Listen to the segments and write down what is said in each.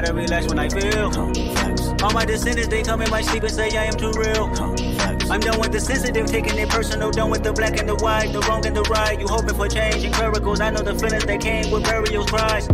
gotta relax when I feel. All my descendants, they come in my sleep and say I am too real. I'm done with the sensitive, taking it personal. Done with the black and the white, the wrong and the right. You hoping for change and miracles. I know the feelings that came with burial cries.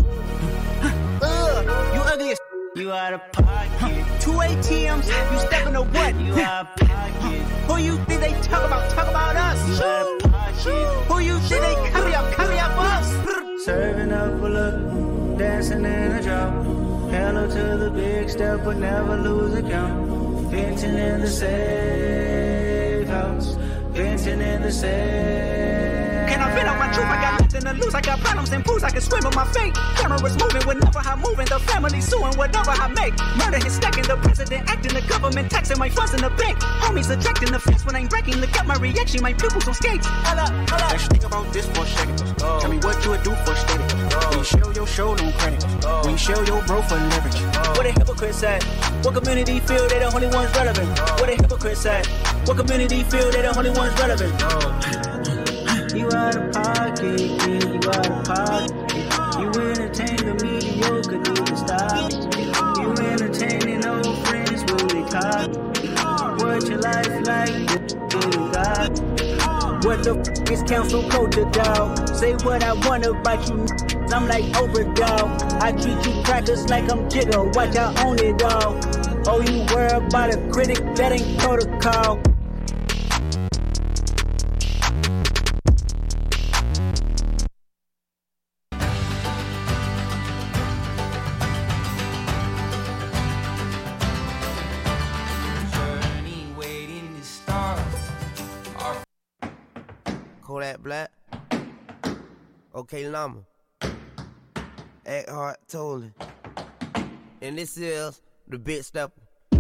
You ugly as you out of pocket. 2 ATMs, you stepping to what? You out of pocket. Who you think they talk about us? You out of pocket. Who you think they carry up us? Serving up a look, dancing in a drop. Hello to the big step, but never lose a count. Venting in the safe house. Venting in the safe. Can I fit on my truth? I got nothing to lose. I got problems and fools. I can swim in my fate. Cameras moving whenever I'm moving. The family suing whatever I make. Murder is stacking. The president acting. The government taxing my funds in the bank. Homies ejecting the fence when I'm breaking. Look at my reaction. My pupils on skates. Hold up. Let's think about this for a second. Tell me what you would do for steady. When you show your show, no credit. When you show your bro for leverage. What a hypocrite at? What community feel they the only ones relevant? What a hypocrite at? What community feel they the only ones relevant? You out of pocket, yeah, you out of pocket. You entertain the mediocre, need to stop. You entertaining old friends, will they cop? What your life like, you got? What the f*** is council culture, dog? Say what I want about you, I'm like overdog. I treat you crackers like I'm Jigger, watch I own it all. Oh, you worry about a critic, that ain't protocol. Kodak Black, OK Llama, Eckhart Tolle, and this is the Big Stepper.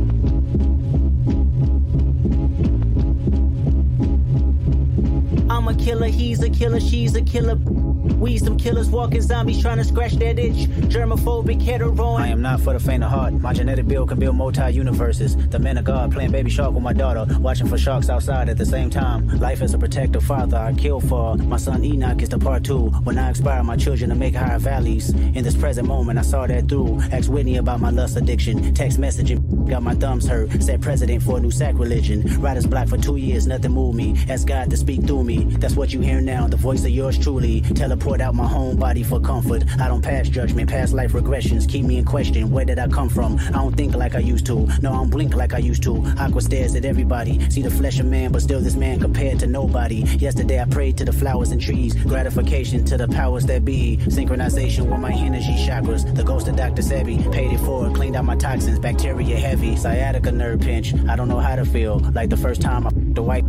I'm a killer, he's a killer, she's a killer. We some killers walking zombies trying to scratch that itch. Germophobic, hetero. I am not for the faint of heart. My genetic build can build multi-universes. The man of God playing baby shark with my daughter. Watching for sharks outside at the same time. Life as a protective father, I kill for. My son Enoch is the part 2. When I inspire my children to make higher valleys. In this present moment, I saw that through. Asked Whitney about my lust addiction. Text messaging, got my thumbs hurt. Said president for a new sacrilegion. Writer's block for 2 years, nothing moved me. Asked God to speak through me. That's what you hear now, the voice of yours truly. Teleport out my home body for comfort. I don't pass judgment, past life regressions keep me in question. Where did I come from? I don't think like I used to. No, I don't blink like I used to. Aqua stares at everybody. See the flesh of man, but still this man compared to nobody. Yesterday I prayed to the flowers and trees. Gratification to the powers that be. Synchronization with my energy chakras. The ghost of Dr. Sebi paid it forward, cleaned out my toxins. Bacteria heavy, sciatica nerve pinch. I don't know how to feel. Like the first time I the white.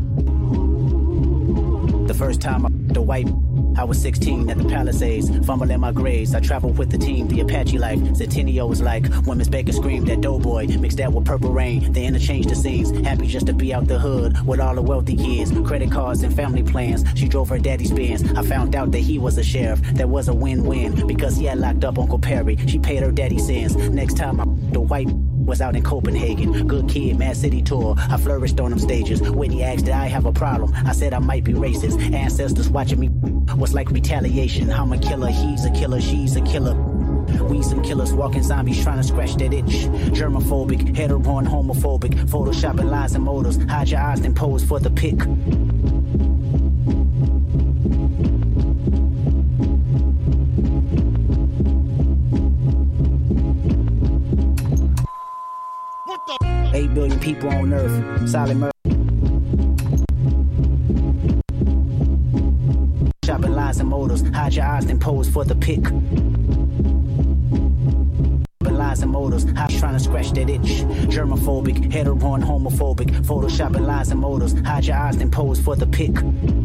The first time I the white. I was 16 at the Palisades, fumbling my grades. I traveled with the team, the Apache life. Centennial was like when Miss Baker screamed at Doughboy. Mixed that with Purple Rain, they interchanged the scenes. Happy just to be out the hood with all the wealthy kids. Credit cards and family plans. She drove her daddy's Benz. I found out that he was a sheriff. That was a win-win because he had locked up Uncle Perry. She paid her daddy's sins. Next time I the white was out in Copenhagen. Good kid, Mad City tour. I flourished on them stages. Whitney asked did I have a problem. I said I might be racist. Ancestors watching me was like retaliation. I'm a killer, he's a killer, she's a killer. We some killers walking zombies trying to scratch that itch. Germophobic, hetero and homophobic. Photoshopping lies and motives. Hide your eyes and pose for the pic. What the? 8 billion people on Earth. Solid murder. Shopping lies and motives. Hide your eyes and pose for the pic. Lies and motives. Trying to scratch that itch. Germophobic, hetero and homophobic. Photoshopping lies and motives. Hide your eyes and pose for the pic.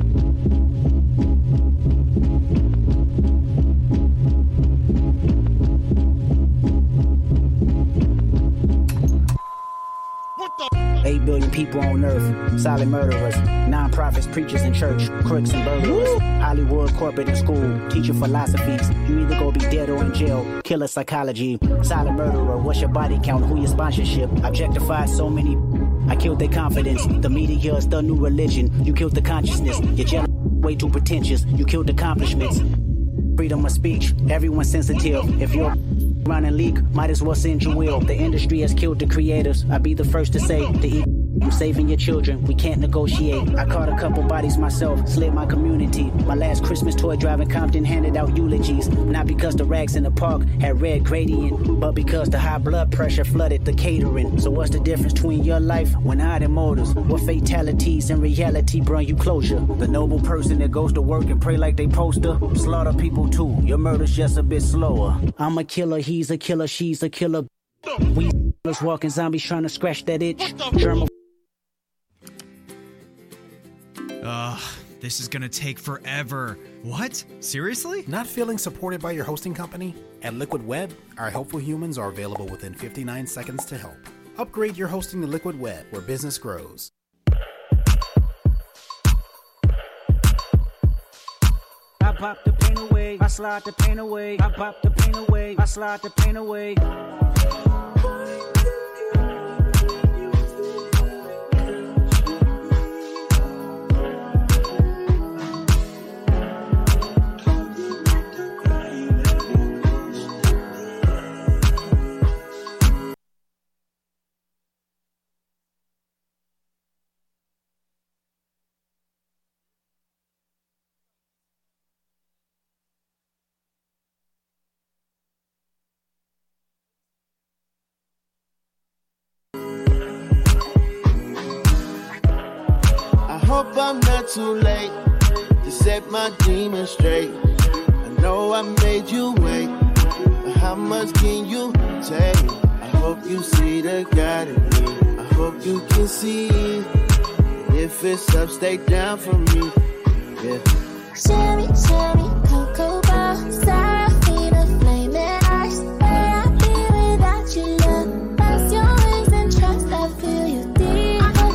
What the? 8 billion people on Earth. Solid murderers. Non-profits, preachers in church. Crooks and burglars. Hollywood, corporate and school. Teaching philosophies. You either go be dead or in jail. Killer psychology. Silent murderer. What's your body count? Who your sponsorship? Objectified so many. I killed their confidence. The media is the new religion. You killed the consciousness. Your jealous way too pretentious. You killed accomplishments. Freedom of speech. Everyone's sensitive. If you're running leak, might as well send your will. The industry has killed the creators. I'd be the first to say I'm saving your children, we can't negotiate. I caught a couple bodies myself, slid my community. My last Christmas toy drive in Compton handed out eulogies. Not because the rags in the park had red gradient, but because the high blood pressure flooded the catering. So what's the difference between your life when hiding motives? What fatalities in reality bring you closure? The noble person that goes to work and pray like they poster, slaughter people too, your murder's just a bit slower. I'm a killer, he's a killer, she's a killer. We walking zombies trying to scratch that itch. German. This is gonna take forever. What? Seriously? Not feeling supported by your hosting company? At Liquid Web, our helpful humans are available within 59 seconds to help. Upgrade your hosting to Liquid Web, where business grows. I pop the pain away, I slide the pain away. I pop the pain away, I slide the pain away. Hope I'm not too late to set my demons straight. I know I made you wait, but how much can you take? I hope you see the God in me. I hope you can see. If it's up, stay down for me. Yeah. Cherry, cherry, cocoa bar, Serafina, flaming ice. Where I be without you, love? Lost your wings and trust. I feel you deep.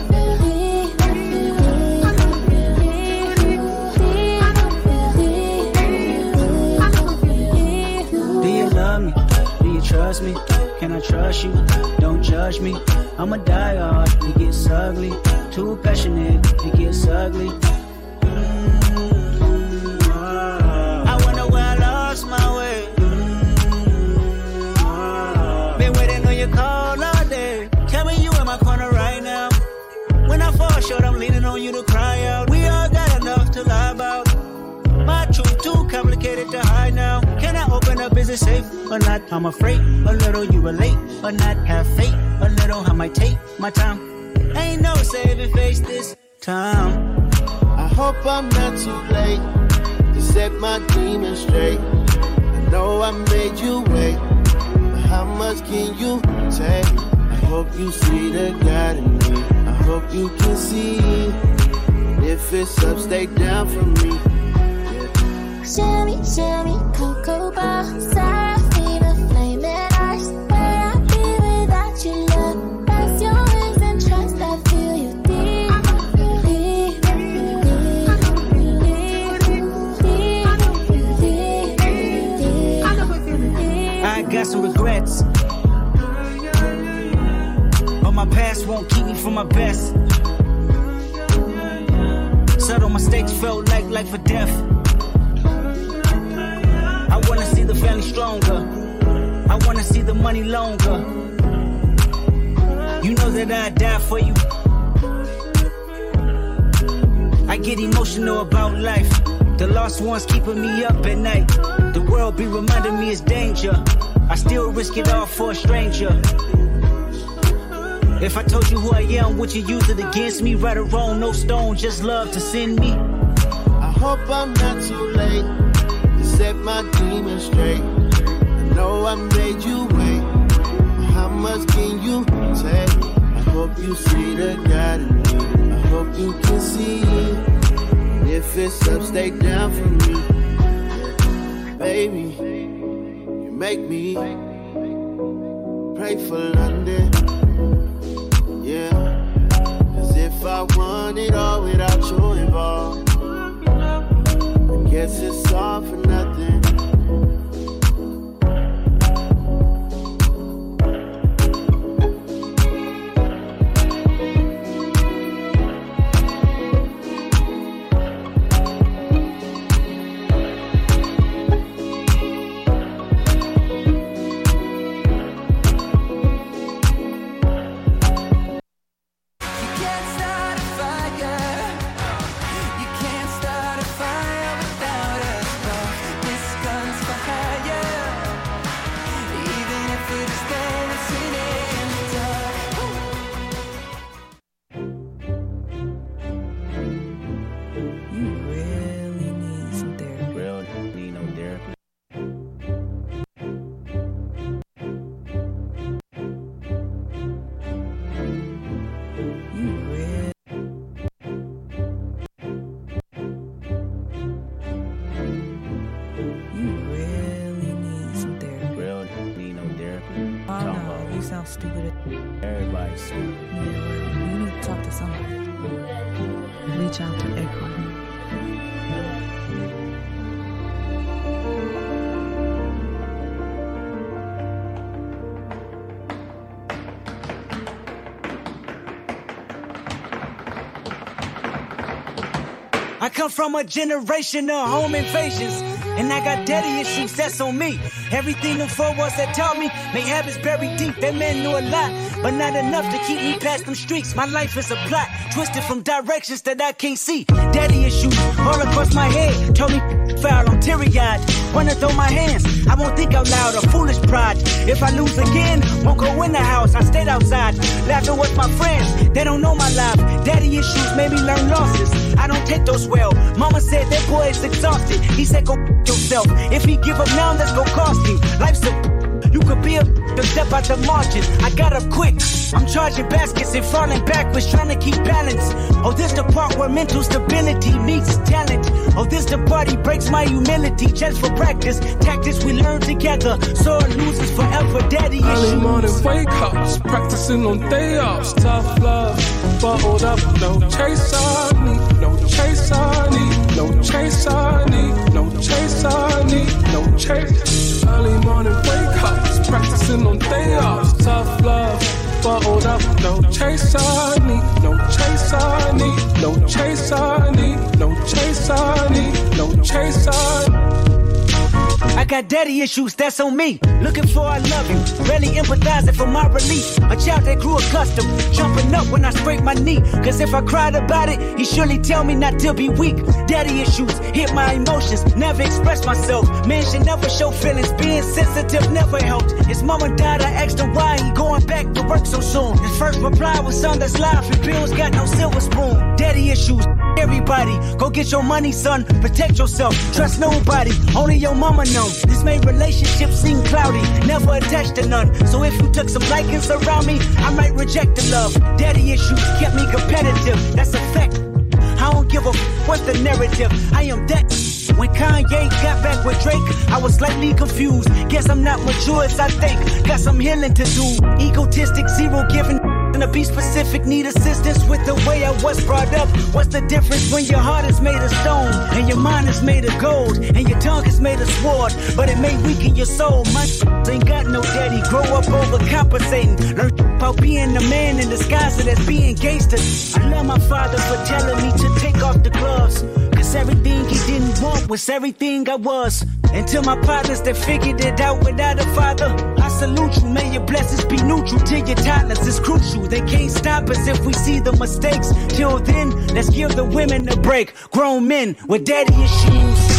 Trust me, can I trust you? Don't judge me. I'm a die-hard, it gets ugly. Too passionate, it gets ugly. I wonder where I lost my way. Been waiting on your call all day. Tell me you in my corner right now. When I fall short, I'm leaning on you to cry out. We all got enough to lie about. My truth too complicated to hide now. Can I open up? Is it safe or not? I'm afraid a little you relate or not. Have faith a little. I might take my time. Ain't no saving face this time. I hope I'm not too late to set my demons straight. I know I made you wait, but how much can you take? I hope you see the God in me. I hope you can see. If it's up, stay down for me. Cherry, cherry, cocoa bar, Serafina, flaming ice. Where I be without you, love? Lost your wings and trust. I feel you deep. I got some regrets, but my past won't keep me from my best. Subtle mistakes felt like life or death. I wanna see the family stronger. I wanna see the money longer. You know that I'd die for you. I get emotional about life. The lost ones keeping me up at night. The world be reminding me it's danger. I still risk it all for a stranger. If I told you who I am, would you use it against me? Right or wrong, no stone, just love to send me. I hope I'm not too late to set my demons straight. I know I made you wait, but how much can you take? I hope you see the God in me. I hope you can see. If it's up, stay down for me. Baby, you make me pray for London. Yeah, cause if I want it all without you involved, I guess it's all for nothing. You sound stupid. Everybody's stupid. Yeah, well, you need to talk to somebody. Reach out to Acorn. I come from a generation of home invasions, and I got daddy issues, that's on me. Everything them four walls that taught me, made habits buried deep. That man knew a lot, but not enough to keep me past them streets. My life is a plot, twisted from directions that I can't see. Daddy issues all across my head, told me foul, I'm teary-eyed. Wanna throw my hands, I won't think out loud, a foolish pride. If I lose again, won't go in the house, I stayed outside. Laughing with my friends, they don't know my life. Daddy issues made me learn losses, I don't take those well. Mama said that boy is exhausted, he said go yourself. If he give up now, that's gonna cost him. Life's a you could be a step out the margin. I got up quick, I'm charging baskets and falling backwards, trying to keep balance. Oh, this the part where mental stability meets talent. Oh, this the part he breaks my humility just for practice. Tactics we learn together, sore losers forever. Daddy issues. Early morning wake ups, practicing on day ups. Tough love, bottled up, no chase I need, no chase I need, no chase I need, no chase I need, no chase. Early morning wake ups, practicing on day ups. Tough love, bottled up, no chase I need, no chase I need, no chase I need, no chase I need, no chase I need. I got daddy issues, that's on me. Looking for I love you, rarely empathizing for my relief. A child that grew accustomed, jumping up when I scrape my knee. Cause if I cried about it, he surely tell me not to be weak. Daddy issues hit my emotions, never express myself. Man should never show feelings, being sensitive never helped. His mama died, I asked him why he going back to work so soon. His first reply was son, that's life, and bills got no silver spoon. Daddy issues, everybody, go get your money son, protect yourself, trust nobody, only your mama know. This made relationships seem cloudy, never attached to none. So if you took some likings around me, I might reject the love. Daddy issues kept me competitive, that's a fact. I don't give a what's the narrative, I am that. When Kanye got back with Drake, I was slightly confused. Guess I'm not mature as I think, got some healing to do. Egotistic, zero giving, and to be specific, need assistance with the way I was brought up. What's the difference when your heart is made of stone and your mind is made of gold and your tongue is made of sword, but it may weaken your soul? My ain't got no daddy, grow up overcompensating. Learn about being a man in disguise that's being gangster. I love my father for telling me to take off the gloves, cause everything he didn't want was everything I was. Until my partners that figured it out without a father, I salute you, may your blessings be neutral till your tolerance is crucial. They can't stop us if we see the mistakes. Till then, let's give the women a break. Grown men with daddy issues.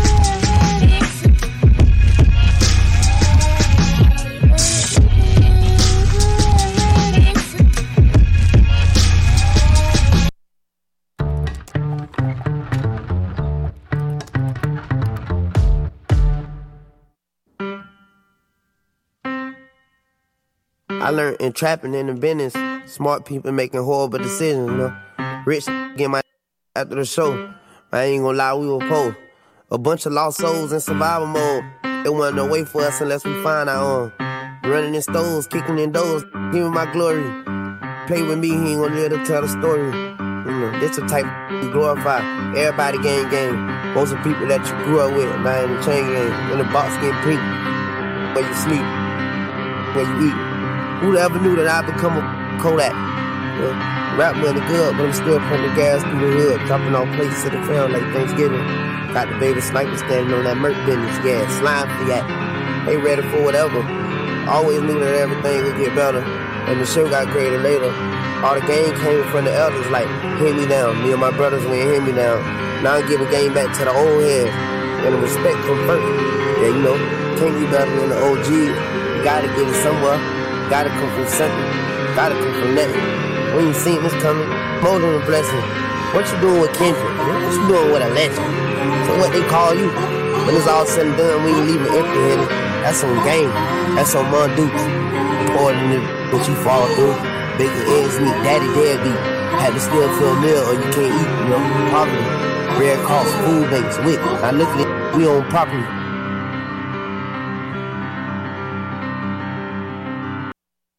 I learned in trapping in the business, smart people making horrible decisions, you know. Rich get my after the show. I ain't gonna lie, we were poor. A bunch of lost souls in survival mode. There wasn't no way for us unless we find our own. Running in stores, kicking in doors, giving my glory. Play with me, he ain't gonna live to tell the story. You know, this the type we glorify. Everybody gang. Most of the people that you grew up with, now in the chain gang. In the box getting pink. Where you sleep, where you eat. Who'd ever knew that I'd become a Kodak? Yeah. Rap money good, but I'm still putting the gas through the hood, dropping off places to the fair like Thanksgiving. Got the baby sniper standing on that Merc business, yeah, slime for that. They ready for whatever. Always knew that everything would get better, and the show got greater later. All the game came from the elders, like, hand me down. Me and my brothers went hand me down. Now I'm giving game back to the old heads, and the respect from first. Yeah, you know, can't be better than the OG. You gotta get it somewhere. Gotta come from something, gotta come from nothing. We ain't seen this coming, more than a blessing. What you doing with Kendrick? What you doing with a legend? So what they call you? When it's all said and done, we ain't leaving empty-handed. That's on game, that's on Mon Dukes. More than what you fall through. Bacon, eggs, meat, daddy, deadbeat. Had to still fill a meal or you can't eat, you know, poverty. Rare cost, food banks, WIC. Now look at it, we own property.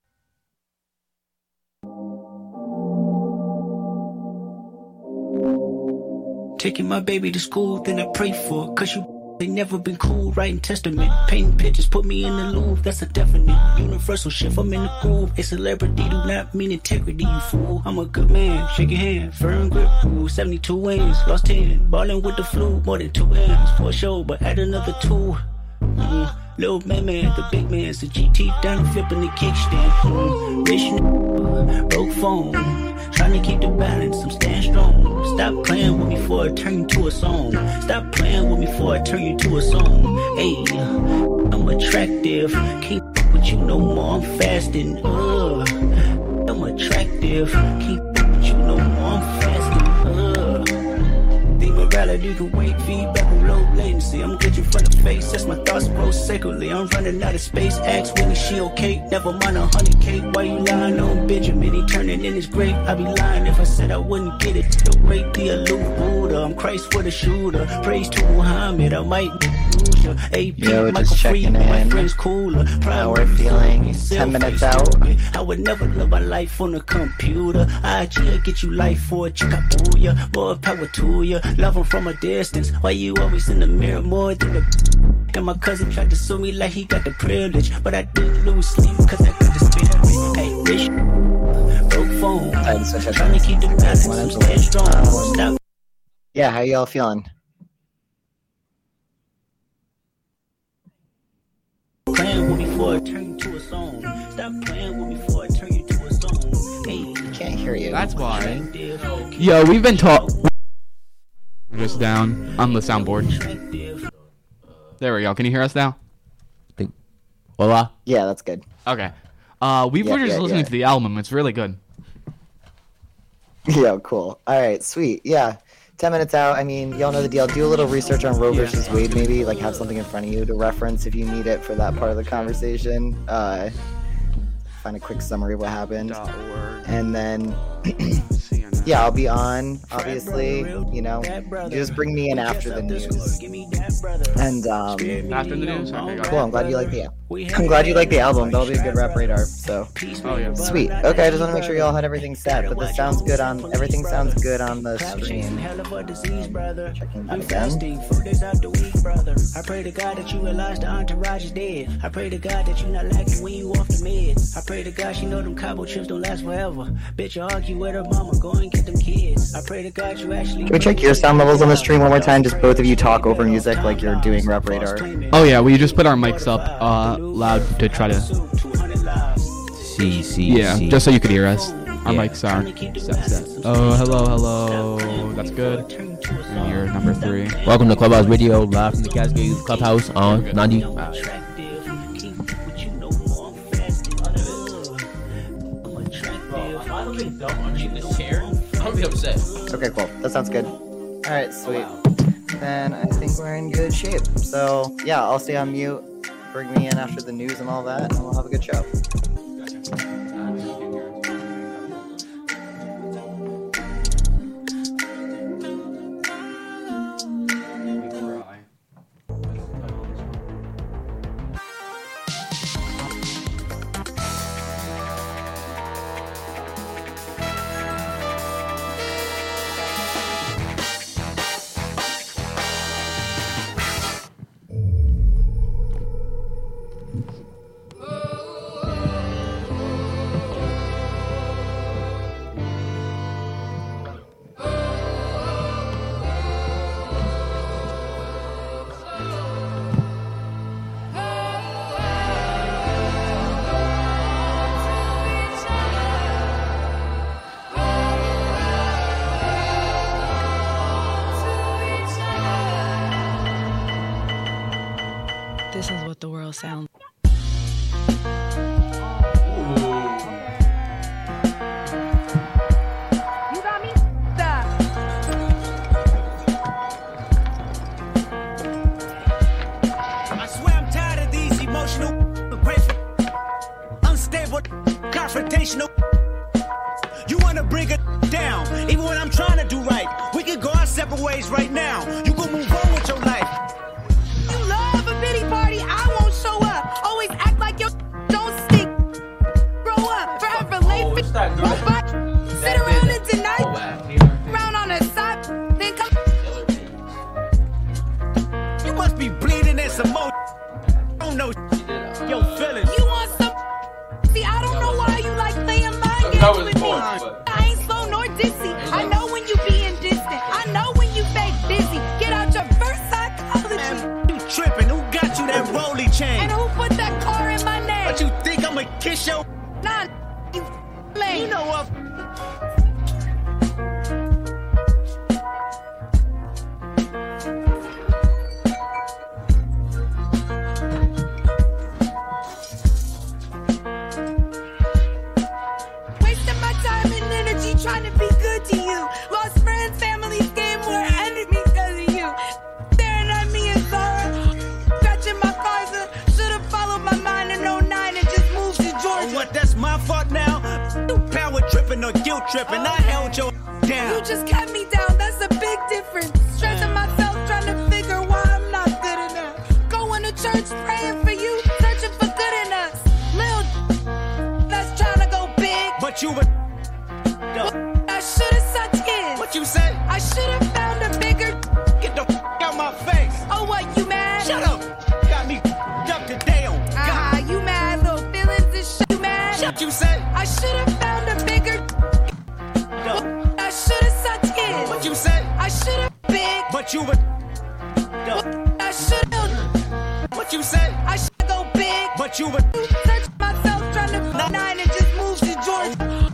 Taking my baby to school, then I pray for her, cause you they never been cool, writing testament, painting pictures, put me in the Louvre, that's a definite universal shift, I'm in the groove, a celebrity do not mean integrity, you fool, I'm a good man, shake your hand, firm grip, rule, 72 wins, lost 10, ballin' with the flu, more than 2 M's, for sure, but add another 2, Little man, the big man's the GT down flipping the kickstand. Rich broke phone, trying to keep the balance. I'm staying strong. Stop playing with me before I turn you to a song. Stop playing with me before I turn you to a song. Hey, I'm attractive, can't fuck with you no more. I'm fasting. I'm attractive, can't fuck with you no more. I'm fasting. Morality can wait, feedback on low latency. I'm glitching from the face, that's my thoughts grow sacredly. I'm running out of space, ask Winnie, she okay? Never mind 100K, why you lying on Benjamin? He turning in his grave, I'd be lying if I said I wouldn't get it. The great, the aloof Buddha, I'm Christ for the shooter. Praise to Muhammad, I might lose ya. AP, Yo, Michael just checking Freeman, my in. friend's cooler. How we're feeling, 10 minutes out. I would never live my life on a computer. IG get you life for a chick, I boo ya. More power to ya, love him from a distance. Why you always in the mirror more than the and my cousin tried to sue me like he got the privilege, but I didn't lose sleep cause I got the spirit. Hey, rich broke phone, trying to keep the balance. I'm staying strong. Stop. Yeah, how y'all feeling? Playing with me before I turn you to a song. Stop playing with me before I turn you to a song. Hey, can't hear you. That's why. Yo, we've been just down on the soundboard. There we go. Can you hear us now? Voila. Yeah, that's good. Okay. We were just listening to the album. It's really good. Yeah, cool. All right, sweet. Yeah. 10 minutes out. I mean, y'all know the deal. Do a little research on Roe versus Wade, maybe. Like, have something in front of you to reference if you need it for that part of the conversation. Find a quick summary of what happened. And then, yeah, I'll be on, obviously. You know, just bring me in after the news. And, after the news? Okay, cool. I'm glad you like the album. I'm glad you like the album. That'll be a good rap radar. So, sweet. Okay, I just want to make sure y'all had everything set. But this sounds good on. Everything sounds good on the stream. Checking that again. I pray to God that you realize the entourage is dead. I pray to God that you're not lacking when you off the meds. I pray to God she know them Cabo chips don't last forever. Bitch, you argue with her mama, go and get them kids. I pray to God you actually. Can we check your sound levels on the stream one more time? Just both of you talk over music like you're doing rap radar. Oh yeah, we just put our mics up loud to try to see. Just so you could hear us. Our mics are set. Oh, hello. That's good. And you're number 3. Welcome to Clubhouse Radio, live from the Cascade Clubhouse on 90. I'll be upset. Okay, cool. That sounds good. All right, sweet. Then I think we're in good shape. So yeah, I'll stay on mute. Bring me in after the news and all that, and we'll have a good show. This is what the world sounds. I swear I'm tired of these emotional, unstable, confrontational. You wanna bring it down, even when I'm trying to do right. We can go our separate ways right now. You gon' move on with your life. You love a pity party, I won't show up. Always act like you don't stink. Grow up, forever late. Won't fight. Sit around and deny. Round on the side, then come. don't know why you like playing mind That games was with me. points, but- I ain't slow nor dizzy. I know when you being distant. I know when you fake busy. Get out your first psychology. You tripping? Who got you that rolly chain? And who put that car in my name? But you think I'ma kiss your? Nah, you lame. You know what? Wasting my time and energy trying to be good to you. Lost friends, families, game war, enemies because of you. Staring at me in sorrow. Scratching my father. Should've followed my mind in 09 and just moved to Georgia. Oh, what? That's my fault now? Power tripping or guilt tripping. I held your down. You just kept me down, that's a big difference. Stressing myself, trying to figure why I'm not good enough. Going to church, praying for you, searching for good in us. Lil' that's trying to go big. But you were. I should've sucked in. What you say? I should've found a bigger. Get the out my face. Oh, what, you mad? Shut up. Got me up today on God. You mad, little feelings and shit. You mad? What you say? I should've found a bigger. I should've sucked in. What you say? I should've big. But you were. I should've. What you say? I should go big. But you were. Search myself trying to nine and just move to Georgia.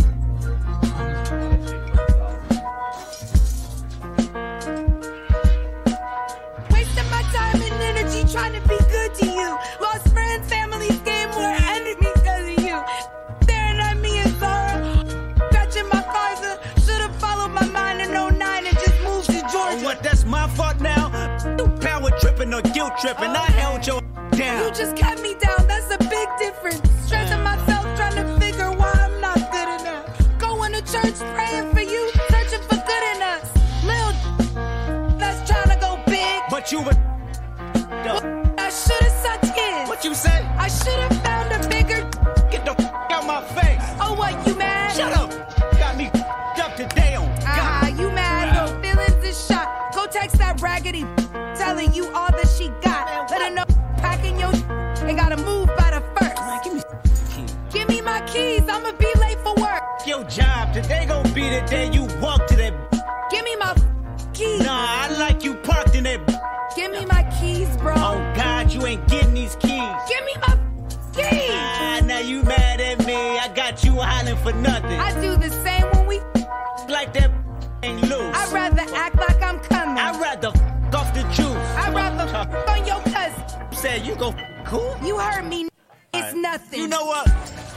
Wasting my time and energy trying to be good to you. Lost friends, families, game war, enemies because of you. Staring at me in sorrow. Scratching my father. Should've followed my mind in 09 and just moved to Georgia. Oh, what? That's my fault now? Power tripping or guilt tripping. I held your down. You just kept me down, that's a big difference. Stressing myself, trying to figure why I'm not good enough. Going to church, praying for you, searching for good in us. Lil' that's trying to go big. But you were. I should've sucked in. What you say? I should've found a bigger. Get the out my face. Oh, what, you mad? Shut up. Got me up today on God. You mad, little feelings is shot. Go text that raggedy telling you all that she got. Let her know packing your and gotta move by the first. Give me my keys, I'ma be late for work. Your job today gon' be the day you walk to that. Give me my keys. Nah, I like you parked in that. Give me my keys, bro. Oh God, you ain't getting these keys. Give me my keys. Now you mad at me. I got you hollering for nothing. I do the same when we like that ain't loose. I'd rather act like I'm coming. I'd rather off the juice. I'd rather on your cousin. Said you go cool. You heard me. It's Right. nothing. You know what?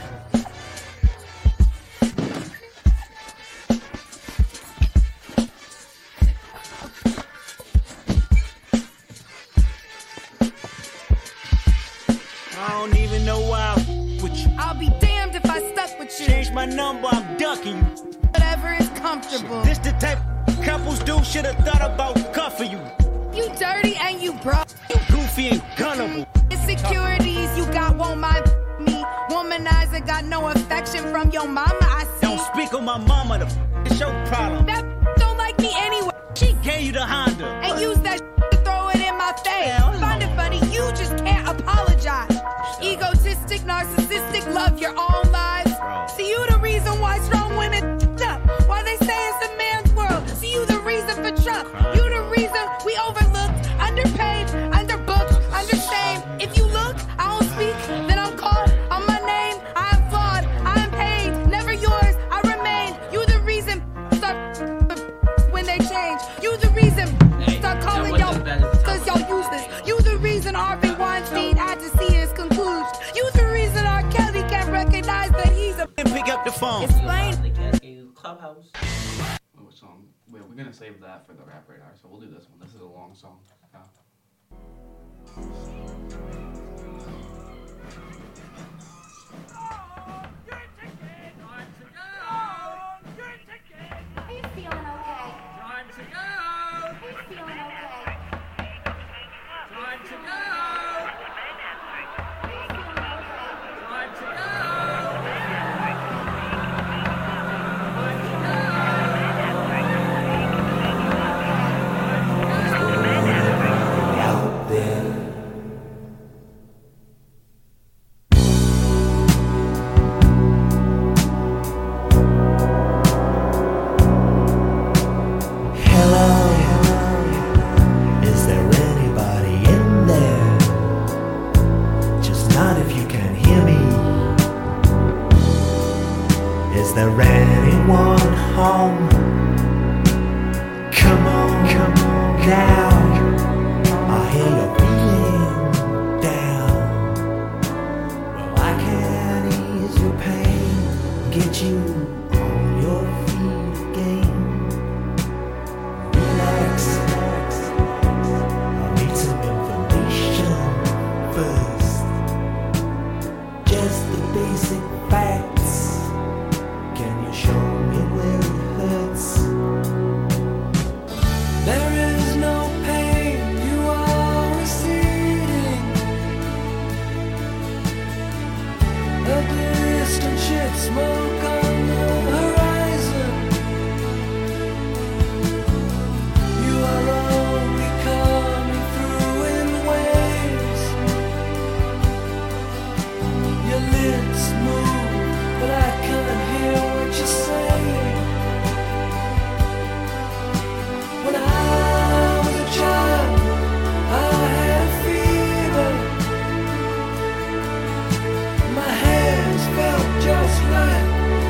I don't even know why I'm with you. I'll be damned if I stuck with you. Change my number, I'm ducking you. Whatever is comfortable. This the type couples do. Should've thought about cuffing you. You dirty and you broke. You goofy and gunnable. Insecurities you got won't mind me. Womanizer got no affection from your mama, I see. Don't speak on my mama, it's your problem. That don't like me anyway. She gave you the Honda. And use that to throw it in my face. Find it funny, you just can't apologize. Egotistic, narcissistic, love your own lives. See you the reason why strong women up. Why they say it's a man's world. See you the reason for Trump. You the reason we overlooked, underpaid, underbooked, understated. If you look, I don't speak, then I'm called on my name. I am flawed, I am paid, never yours, I remain. You the reason start when they change. You the reason start calling y'all cause y'all useless. You the reason Harvey Weinstein had to see his conclusion. You the reason R. Kelly can't recognize that he's a pick up the phone. Explain. Clubhouse. What song? Wait, we're gonna save that for the rap radar, so we'll do this one. This is a long song. there anyone home? Come on now. I hear you're feeling down. Well, I can ease your pain, get you on your feet again. Relax. I need some information first. Just the basic facts. Can you show me where it hurts? There is no pain, you are receding. A distant ship, smoke on the horizon. You are only coming through in waves. Your lips move, but I can't hear what you're saying. When I was a child, I had fever. My hands felt just like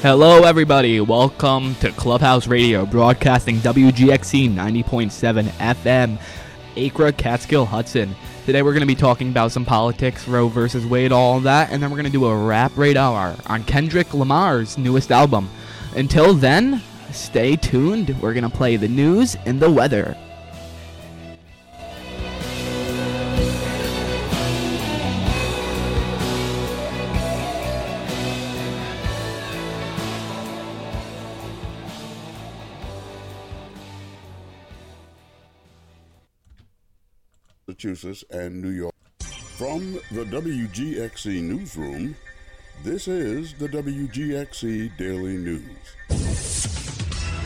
Hello, everybody. Welcome to Clubhouse Radio, broadcasting WGXC 90.7 FM, Acre, Catskill, Hudson. Today we're going to be talking about some politics, Roe versus Wade, all that, and then we're going to do a rap radar on Kendrick Lamar's newest album. Until then, stay tuned. We're going to play the news and the weather. Massachusetts and New York. From the WGXC newsroom, this is the WGXC Daily News.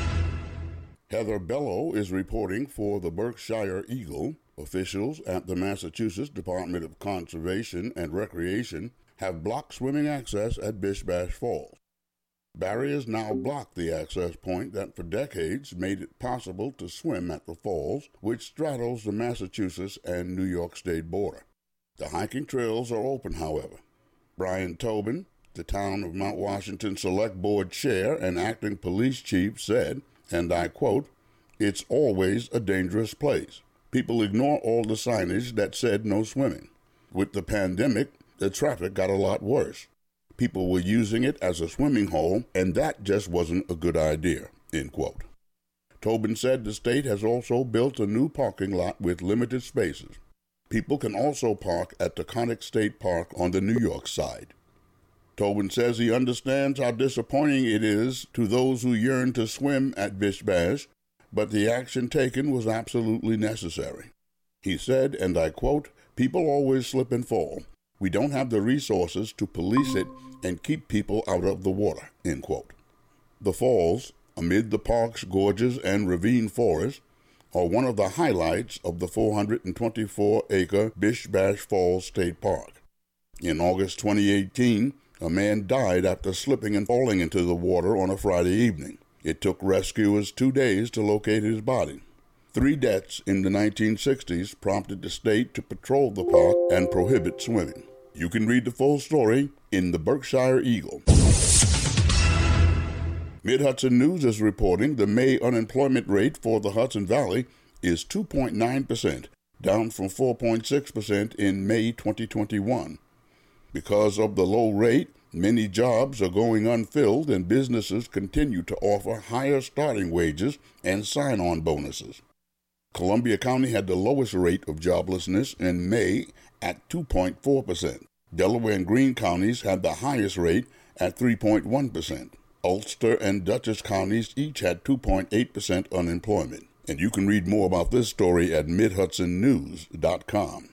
Heather Bello is reporting for the Berkshire Eagle. Officials at the Massachusetts Department of Conservation and Recreation have blocked swimming access at Bish Bash Falls. Barriers now block the access point that for decades made it possible to swim at the falls, which straddles the Massachusetts and New York state border. The hiking trails are open, however. Brian Tobin, the town of Mount Washington Select Board Chair and acting police chief, said, and I quote, "It's always a dangerous place. People ignore all the signage that said no swimming. With the pandemic, the traffic got a lot worse. People were using it as a swimming hole, and that just wasn't a good idea," end quote. Tobin said the state has also built a new parking lot with limited spaces. People can also park at Taconic State Park on the New York side. Tobin says he understands how disappointing it is to those who yearn to swim at Bish Bash, but the action taken was absolutely necessary. He said, and I quote, "People always slip and fall. We don't have the resources to police it and keep people out of the water," end quote. The falls, amid the park's gorges and ravine forest, are one of the highlights of the 424-acre Bish Bash Falls State Park. In August 2018, a man died after slipping and falling into the water on a Friday evening. It took rescuers 2 days to locate his body. 3 deaths in the 1960s prompted the state to patrol the park and prohibit swimming. You can read the full story in the Berkshire Eagle. Mid-Hudson News is reporting the May unemployment rate for the Hudson Valley is 2.9%, down from 4.6% in May 2021. Because of the low rate, many jobs are going unfilled and businesses continue to offer higher starting wages and sign-on bonuses. Columbia County had the lowest rate of joblessness in May at 2.4%. Delaware and Greene counties had the highest rate at 3.1%. Ulster and Dutchess counties each had 2.8% unemployment. And you can read more about this story at midhudsonnews.com.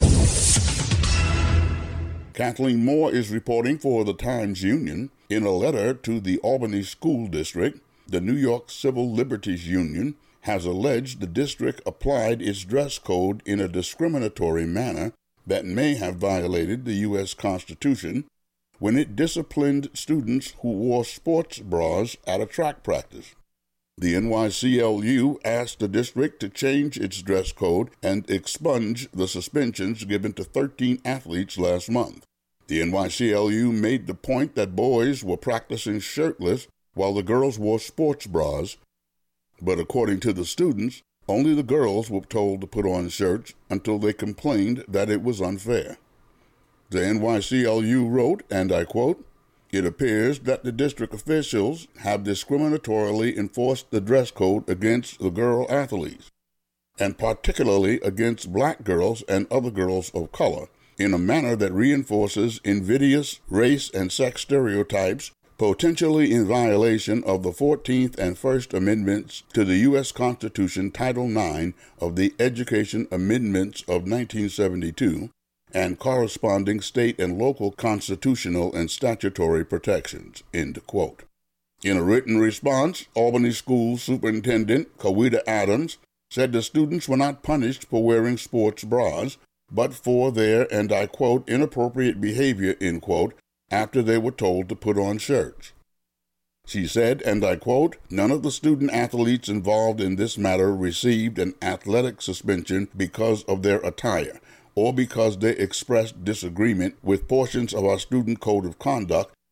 Kathleen Moore is reporting for the Times-Union. In a letter to the Albany School District, the New York Civil Liberties Union has alleged the district applied its dress code in a discriminatory manner that may have violated the U.S. Constitution when it disciplined students who wore sports bras at a track practice. The NYCLU asked the district to change its dress code and expunge the suspensions given to 13 athletes last month. The NYCLU made the point that boys were practicing shirtless while the girls wore sports bras, but according to the students, only the girls were told to put on shirts until they complained that it was unfair. The NYCLU wrote, and I quote, "It appears that the district officials have discriminatorily enforced the dress code against the girl athletes, and particularly against black girls and other girls of color, in a manner that reinforces invidious race and sex stereotypes, potentially in violation of the 14th and First Amendments to the U.S. Constitution, Title IX of the Education Amendments of 1972, and corresponding state and local constitutional and statutory protections," end quote. In a written response, Albany School Superintendent Kawita Adams said the students were not punished for wearing sports bras, but for their, and I quote, "inappropriate behavior," end quote, after they were told to put on shirts. She said, and I quote, "None of the student athletes involved in this matter received an athletic suspension because of their attire, or because they expressed disagreement with portions of our student code of conduct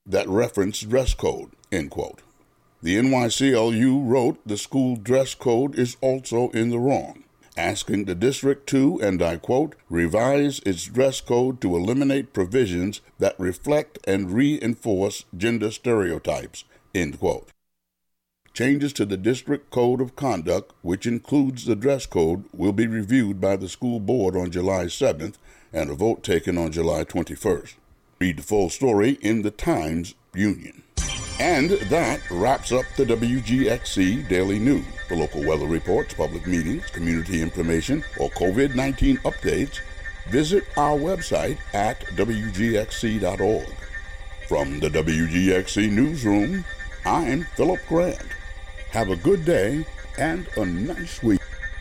that reference dress code, end quote. The NYCLU wrote the school dress code is also in the wrong, asking the district to, and I quote, revise its dress code to eliminate provisions that reflect and reinforce gender stereotypes, end quote. Changes to the district code of conduct, which includes the dress code, will be reviewed by the school board on July 7th and a vote taken on July 21st. Read the full story in the Times-Union. And that wraps up the WGXC Daily News. For local weather reports, public meetings, community information, or COVID-19 updates, visit our website at WGXC.org. From the WGXC Newsroom, I'm Philip Grant. Have a good day and a nice week.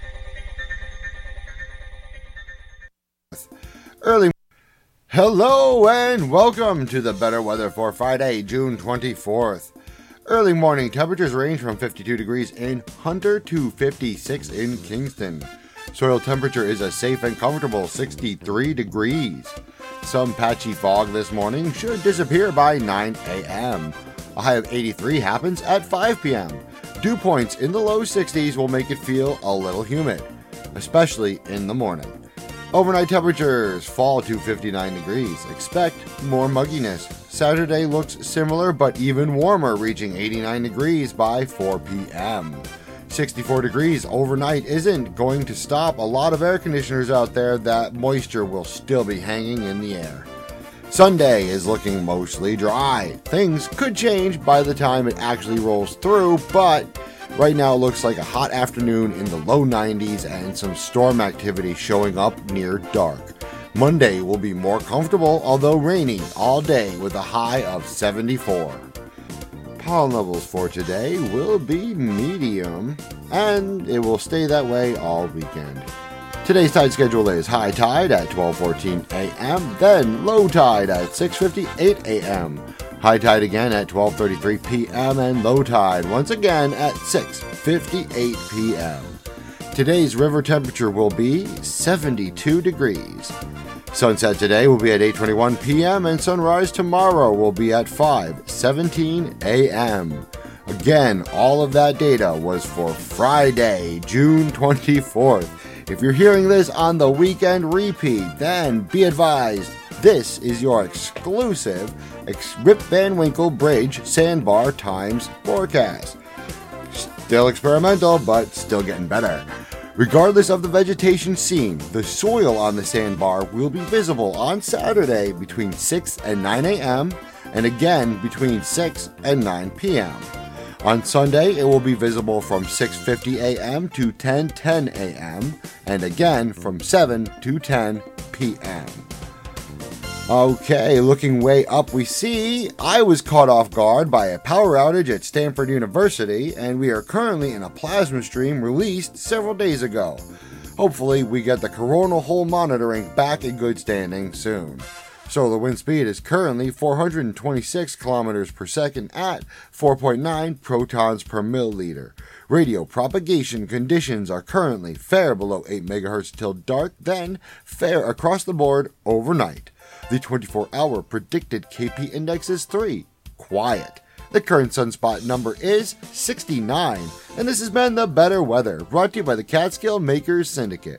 Hello and welcome to the better weather for Friday, June 24th. Early morning temperatures range from 52 degrees in Hunter to 56 in Kingston. Soil temperature is a safe and comfortable 63 degrees. Some patchy fog this morning should disappear by 9 a.m. A high of 83 happens at 5 p.m. Dew points in the low 60s will make it feel a little humid, especially in the morning. Overnight temperatures fall to 59 degrees. Expect more mugginess. Saturday looks similar but even warmer, reaching 89 degrees by 4 p.m. 64 degrees overnight isn't going to stop a lot of air conditioners out there. That moisture will still be hanging in the air. Sunday is looking mostly dry. Things could change by the time it actually rolls through, but right now it looks like a hot afternoon in the low 90s and some storm activity showing up near dark. Monday will be more comfortable, although rainy all day with a high of 74. Pollen levels for today will be medium, and it will stay that way all weekend. Today's tide schedule is high tide at 12:14 a.m., then low tide at 6:58 a.m., high tide again at 12:33 p.m., and low tide once again at 6:58 p.m. Today's river temperature will be 72 degrees. Sunset today will be at 8:21 p.m., and sunrise tomorrow will be at 5:17 a.m. Again, all of that data was for Friday, June 24th. If you're hearing this on the weekend repeat, then be advised, this is your exclusive Rip Van Winkle Bridge Sandbar Times forecast. Still experimental, but still getting better. Regardless of the vegetation seen, the soil on the sandbar will be visible on Saturday between 6 and 9 a.m. and again between 6 and 9 p.m. On Sunday, it will be visible from 6:50 a.m. to 10:10 a.m. and again from 7 to 10 p.m. Okay, looking way up, we see I was caught off guard by a power outage at Stanford University, and we are currently in a plasma stream released several days ago. Hopefully, we get the coronal hole monitoring back in good standing soon. Solar wind speed is currently 426 kilometers per second at 4.9 protons per milliliter. Radio propagation conditions are currently fair below 8 megahertz till dark, then fair across the board overnight. The 24-hour predicted KP index is 3. Quiet. The current sunspot number is 69. And this has been The Better Weather, brought to you by the Catskill Makers Syndicate.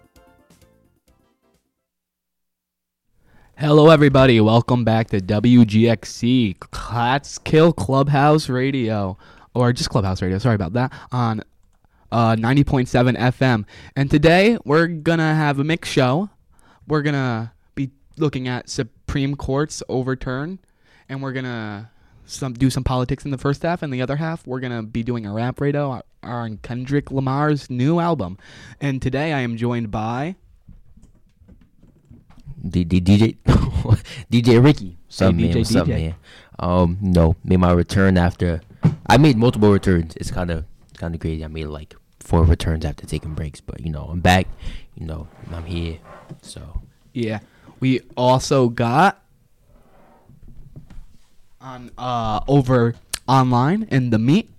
Hello, everybody. Welcome back to WGXC Catskill Clubhouse Radio, or just Clubhouse Radio. Sorry about that. On 90.7 FM. And today we're gonna have a mixed show. We're gonna be looking at Supreme Court's overturn, and we're gonna do some politics in the first half, and the other half we're gonna be doing a rap radio on Kendrick Lamar's new album. And today I am joined by DJ Ricky. What's up, man? What's up, man? Made my return after I made multiple returns. It's kind of crazy. I made like 4 returns after taking breaks, but I'm back. I'm here. So yeah, we also got on over online in the meet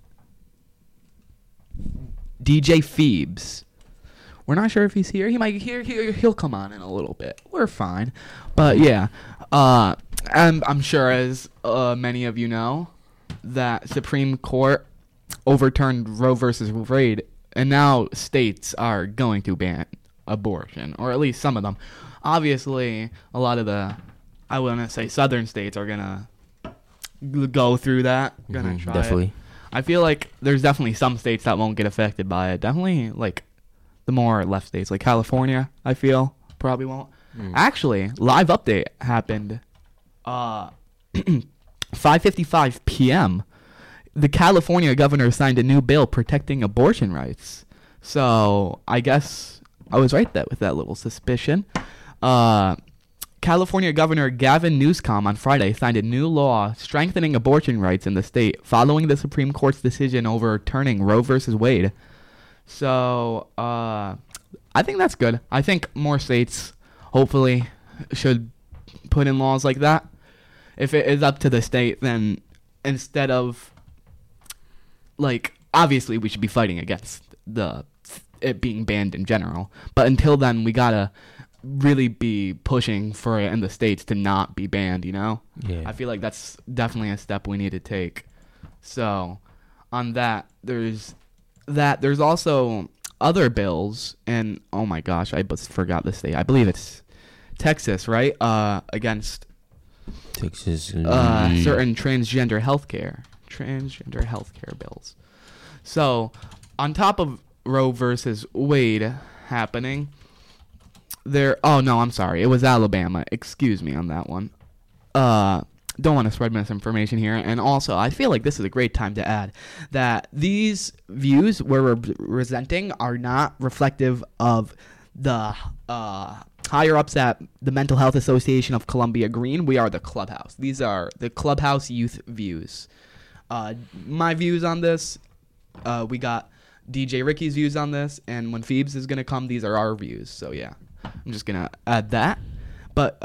DJ Phoebes. We're not sure if he's here. He might he'll come on in a little bit. We're fine. But yeah, I'm sure, as many of you know, that Supreme Court overturned Roe versus Wade, and now states are going to ban abortion, or at least some of them. Obviously, a lot of the, I wouldn't say southern states are gonna go through that. Gonna try definitely. it. I feel like there's definitely some states that won't get affected by it. Definitely, like the more left states, like California, I feel probably won't. Actually, live update happened 5:55 p.m. The California governor signed a new bill protecting abortion rights. So I guess I was right with that little suspicion. California Governor Gavin Newsom on Friday signed a new law strengthening abortion rights in the state following the Supreme Court's decision overturning Roe versus Wade. So I think that's good. I think more states hopefully should put in laws like that. If it is up to the state, then instead of, like, obviously we should be fighting against it being banned in general. But until then, we gotta really be pushing for it in the states to not be banned, you know? Yeah. I feel like that's definitely a step we need to take. So on that, there's also other bills, and oh my gosh, I just forgot the state. I believe it's Texas, right? Against Texas certain transgender healthcare bills. So on top of Roe versus Wade happening, it was Alabama. Excuse me on that one. Don't want to spread misinformation here. And also, I feel like this is a great time to add that these views we're presenting are not reflective of the higher ups at the Mental Health Association of Columbia Green. We are the Clubhouse. These are the Clubhouse youth views. My views on this, we got DJ Ricky's views on this, and when Phoebes is going to come, these are our views. So, yeah. I'm just going to add that. But,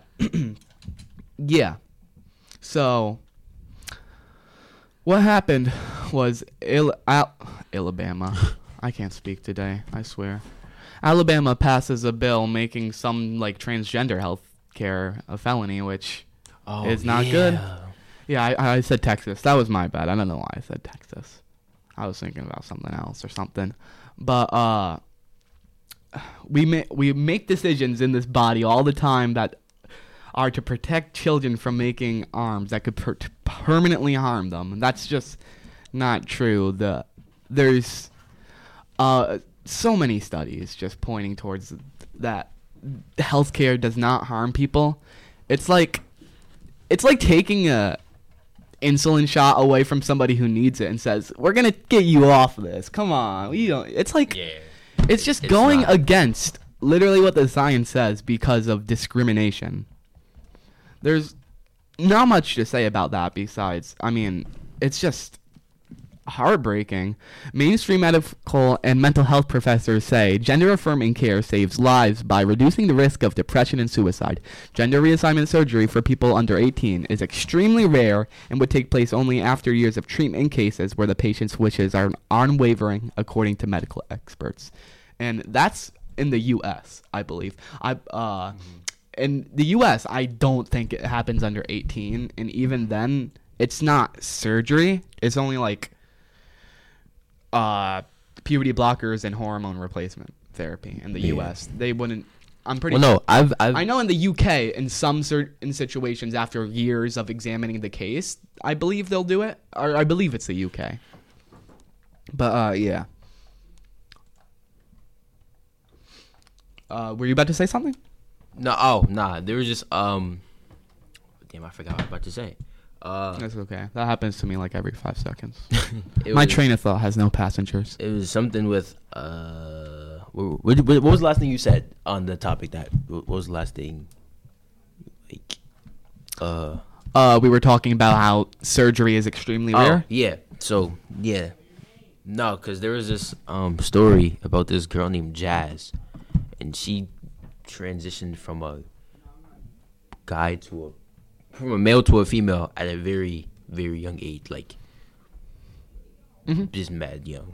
yeah. So, what happened was Alabama. I can't speak today, I swear. Alabama passes a bill making some, like, transgender health care a felony, which is not good. Yeah, I said Texas. That was my bad. I don't know why I said Texas. I was thinking about something else or something. But, we make decisions in this body all the time that are to protect children from making arms that could permanently harm them. And that's just not true. There's so many studies just pointing towards that healthcare does not harm people. It's like taking a insulin shot away from somebody who needs it and says, "We're gonna get you off of this. Come on." It's like it's just going against literally what the science says because of discrimination. There's not much to say about that besides, I mean, it's just heartbreaking. Mainstream medical and mental health professors say gender-affirming care saves lives by reducing the risk of depression and suicide. Gender reassignment surgery for people under 18 is extremely rare and would take place only after years of treatment in cases where the patient's wishes are unwavering, according to medical experts. And that's in the U.S., I believe. In the U.S., I don't think it happens under 18, and even then, it's not surgery. It's only like puberty blockers and hormone replacement therapy in the U.S. They wouldn't. I'm pretty. Well, no, I know in the U.K. in some certain situations after years of examining the case, I believe they'll do it. Or I believe it's the U.K. But yeah. Were you about to say something? No, nah. There was just damn, I forgot what I was about to say. That's okay. That happens to me like every 5 seconds. My train of thought has no passengers. It was something with what was the last thing you said on the topic? What was the last thing? We were talking about how surgery is extremely rare. Yeah. So yeah, no, because there was this story about this girl named Jazz, and she transitioned from a male to a female at a very, very young age, like just mad young.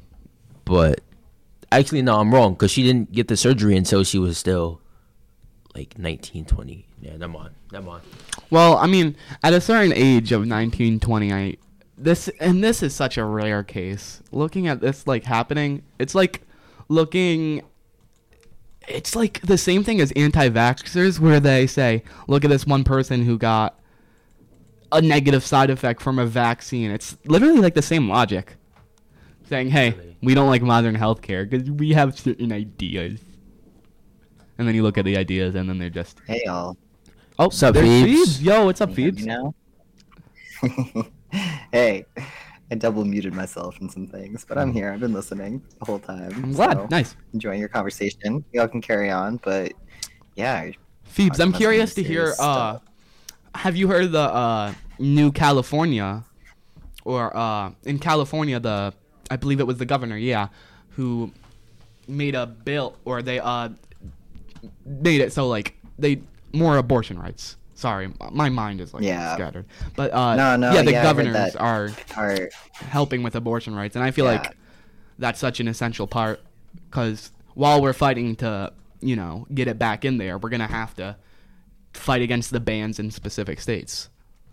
But actually, no, I'm wrong, because she didn't get the surgery until she was still like 19, 20. Yeah, them on. Well, I mean, at a certain age of 19, 20, this is such a rare case. Looking at this like happening, it's like the same thing as anti-vaxxers, where they say, look at this one person who got a negative side effect from a vaccine. It's literally like the same logic. Saying, hey, we don't like modern healthcare because we have certain ideas. And then you look at the ideas and then they're just... Hey, y'all. Oh, what's up, there's Phoebes? Phoebes? Yo, what's up, Phoebes? You know? Hey, I double muted myself in some things, but I'm here. I've been listening the whole time. I'm glad. Nice. Enjoying your conversation. Y'all can carry on, but yeah. Phoebes, I'm curious to hear, have you heard of the new California, or in California, I believe it was the governor, who made a bill, or they made it so like more abortion rights. Sorry, my mind is like scattered. But the governors are helping with abortion rights, and I feel like that's such an essential part, because while we're fighting to get it back in there, we're gonna have to fight against the bans in specific states.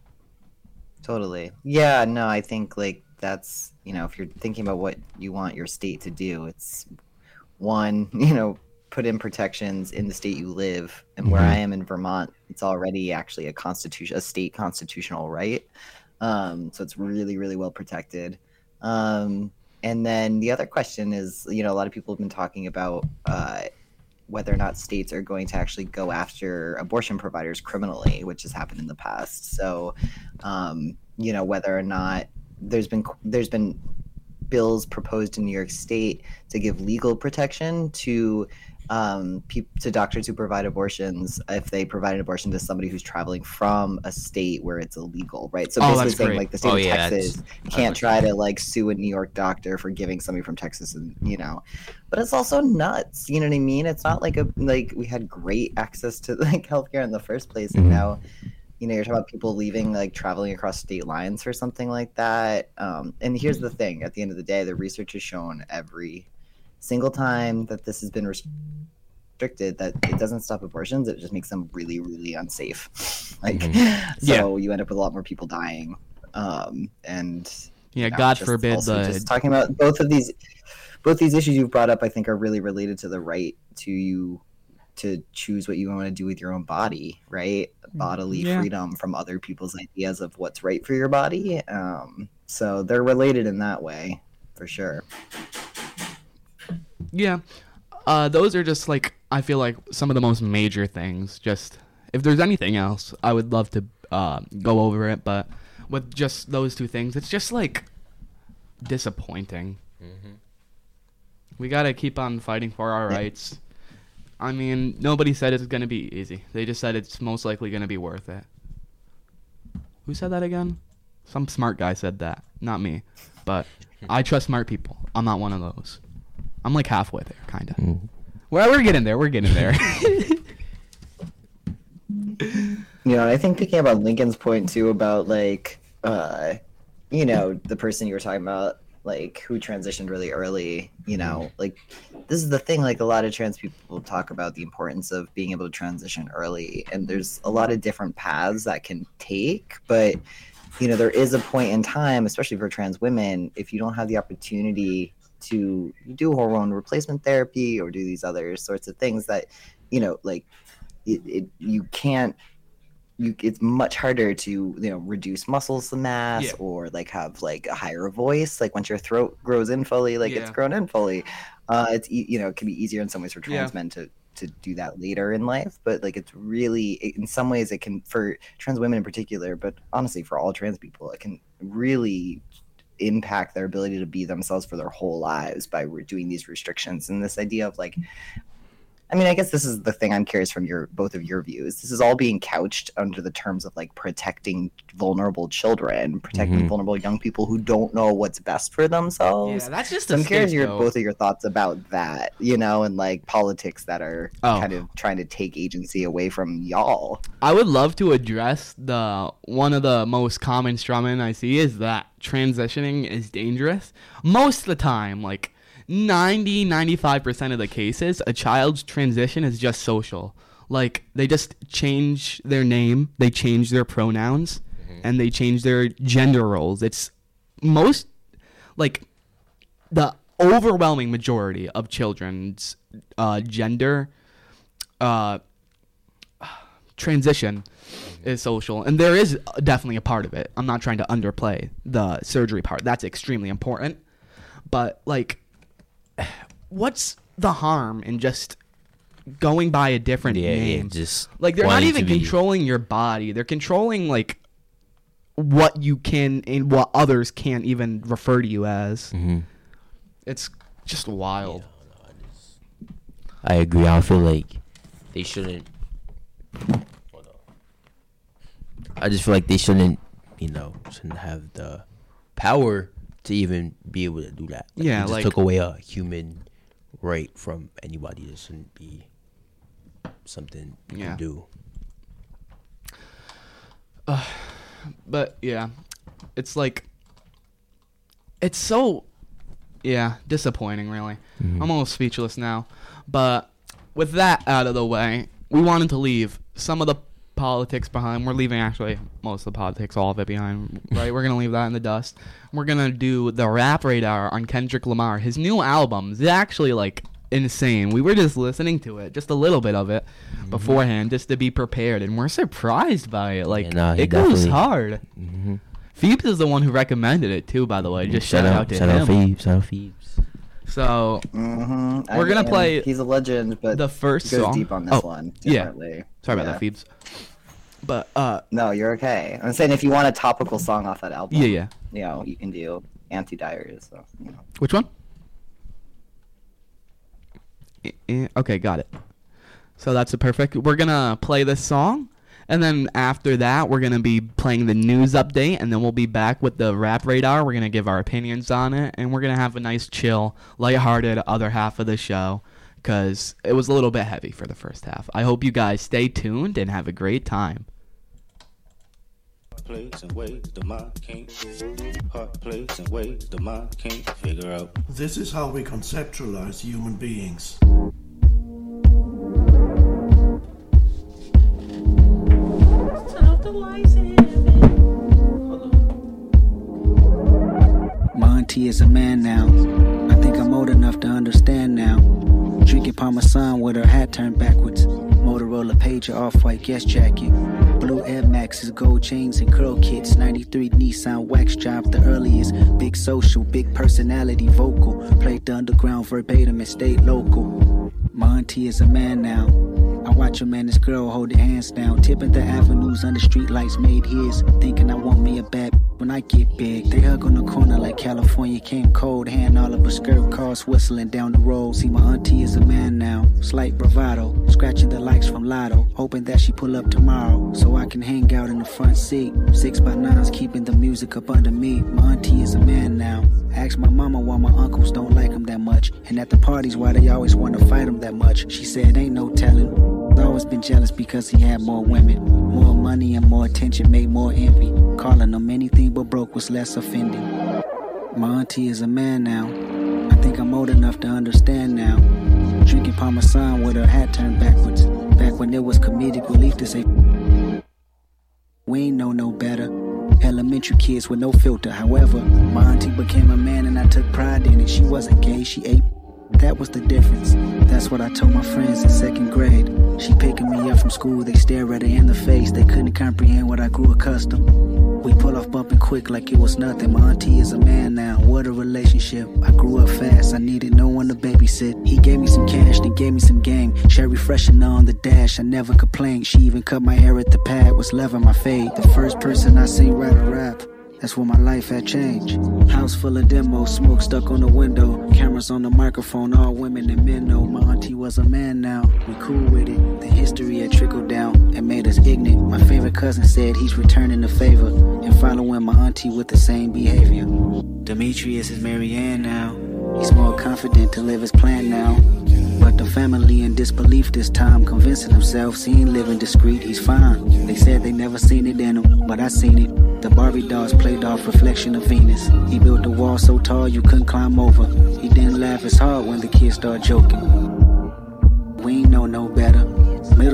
Totally. Yeah. No, I think like that's if you're thinking about what you want your state to do, it's one put in protections in the state you live, and where I am in Vermont, it's already actually a state constitutional right, so it's really, really well protected. And then the other question is, a lot of people have been talking about whether or not states are going to actually go after abortion providers criminally, which has happened in the past. So whether or not there's been bills proposed in New York State to give legal protection to doctors who provide abortions if they provide an abortion to somebody who's traveling from a state where it's illegal, right? So basically saying like the state of Texas can't try to like sue a New York doctor for giving somebody from Texas, and but it's also nuts. You know what I mean? It's not like we had great access to like healthcare in the first place, and now you're talking about people leaving, like traveling across state lines for something like that. And here's the thing: at the end of the day, the research has shown every single time that this has been restricted that it doesn't stop abortions. It just makes them really, really unsafe. You end up with a lot more people dying. And God forbid. Just talking about both these issues you've brought up, I think, are really related to the right to choose what you want to do with your own body, right? Bodily freedom from other people's ideas of what's right for your body. So they're related in that way, for sure. Yeah. Those are just like, I feel like some of the most major things. Just if there's anything else, I would love to go over it, but with just those two things, it's just like disappointing. We gotta keep on fighting for our rights. I mean, nobody said it's gonna be easy. They just said it's most likely gonna be worth it. Who said that again? Some smart guy said that, not me. But I trust smart people. I'm not one of those. I'm like halfway there, kind of. Well, we're getting there. I think thinking about Lincoln's point too about like, the person you were talking about, like who transitioned really early, like this is the thing, like a lot of trans people talk about the importance of being able to transition early, and there's a lot of different paths that can take, but there is a point in time, especially for trans women, if you don't have the opportunity to do hormone replacement therapy or do these other sorts of things that it's much harder to reduce muscle mass or like have like a higher voice, like once your throat grows in fully, it's grown in fully, it's it can be easier in some ways for trans men to do that later in life, but like it's really, in some ways it can, for trans women in particular, but honestly for all trans people, it can really impact their ability to be themselves for their whole lives by doing these restrictions. And this idea of like, I mean, I guess this is the thing I'm curious from both of your views. This is all being couched under the terms of like protecting vulnerable children, protecting vulnerable young people who don't know what's best for themselves. Yeah, that's just. So I'm curious both of your thoughts about that, and like politics that are kind of trying to take agency away from y'all. I would love to address one of the most common strawmen I see is that transitioning is dangerous. Most of the time, like 95% of the cases, a child's transition is just social. Like, they just change their name, they change their pronouns, and they change their gender roles. It's most, like, the overwhelming majority of children's gender transition is social, and there is definitely a part of it. I'm not trying to underplay the surgery part. That's extremely important. But, like, what's the harm in just going by a different name? Just like, they're not even controlling your body. They're controlling, like, what you can and what others can't even refer to you as. It's just wild. I agree. I feel like they shouldn't. I just feel like they shouldn't have the power to even be able to do that. Like, Yeah, they just like- took away a human right from anybody. That shouldn't be something you can do. But yeah, it's like, it's so, disappointing, really. I'm almost speechless now. But with that out of the way, we wanted to leave some of the politics behind. We're leaving, actually, most of the politics, all of it behind, right? We're going to leave that in the dust. We're going to do the Rap Radar on Kendrick Lamar. His new album is actually, like, insane. We were just listening to it, just a little bit of it beforehand, just to be prepared, and we're surprised by it. Like, it goes hard. Phoebes is the one who recommended it too, by the way. Just shout out to him. Shout out Phoebes. So we're gonna play. He's a legend, but the first goes song. deep on this one. Definitely. Yeah. Sorry about that, Phoebes. But no, you're okay. I'm saying if you want a topical song off that album, Yeah. you know, you can do Anti-Diaries. So, you know. Which one? Okay, got it. So that's a perfect. We're gonna play this song, and then after that, we're gonna be playing the news update, and then we'll be back with the Rap Radar. We're gonna give our opinions on it, and we're gonna have a nice, chill, lighthearted other half of the show, because it was a little bit heavy for the first half. I hope you guys stay tuned and have a great time. Plays and ways the mind can't heart plays and ways the mind can't figure out. This is how we conceptualize human beings. My auntie is a man now. I think I'm old enough to understand now. Drinking Parmesan with her hat turned backwards. Motorola pager, off-white guest jacket. Blue Air Maxes, gold chains and curl kits. 93 Nissan wax job, the earliest. Big social, big personality, vocal. Played the underground verbatim and stayed local. My auntie is a man now. I watch him and his girl hold their hands down. Tipping the avenues under street lights made his. Thinking I want me a bad when I get big. They hug on the corner like California came cold. Hand all of her skirt, cars whistling down the road. See, my auntie is a man now. Slight bravado, scratching the likes from Lotto. Hoping that she pull up tomorrow so I can hang out in the front seat. 6x9s keeping the music up under me. My auntie is a man now. Ask my mama why my uncles don't like him that much. And at the parties why they always want to fight him that much. She said ain't no telling. Always been jealous because he had more women. More money and more attention made more envy. Calling him anything but broke was less offending. My auntie is a man now. I think I'm old enough to understand now. Drinking Parmesan with her hat turned backwards. Back when it was comedic relief to say we ain't know no better. Elementary kids with no filter. However, my auntie became a man and I took pride in it. She wasn't gay, she ate. That was the difference. That's what I told my friends in second grade. She picking me up from school, they stare at her in the face. They couldn't comprehend what I grew accustomed. We pull off bumping quick like it was nothing. My auntie is a man now, what a relationship. I grew up fast, I needed no one to babysit. He gave me some cash, then gave me some game. Sherry freshener on the dash, I never complained. She even cut my hair at the pad, was loving my fade. The first person I seen write a rap. That's when my life had changed. House full of demos, smoke stuck on the window. Cameras on the microphone, all women and men know. My auntie was a man now, we cool with it. The history had trickled down and made us ignorant. My favorite cousin said he's returning the favor and following my auntie with the same behavior. Demetrius is Marianne now. He's more confident to live his plan now. But the family in disbelief this time, convincing themselves he ain't living discreet, he's fine. They said they never seen it in him, but I seen it. The Barbie dolls played off reflection of Venus. He built a wall so tall you couldn't climb over. He didn't laugh as hard when the kids started joking. We ain't know no better. Middle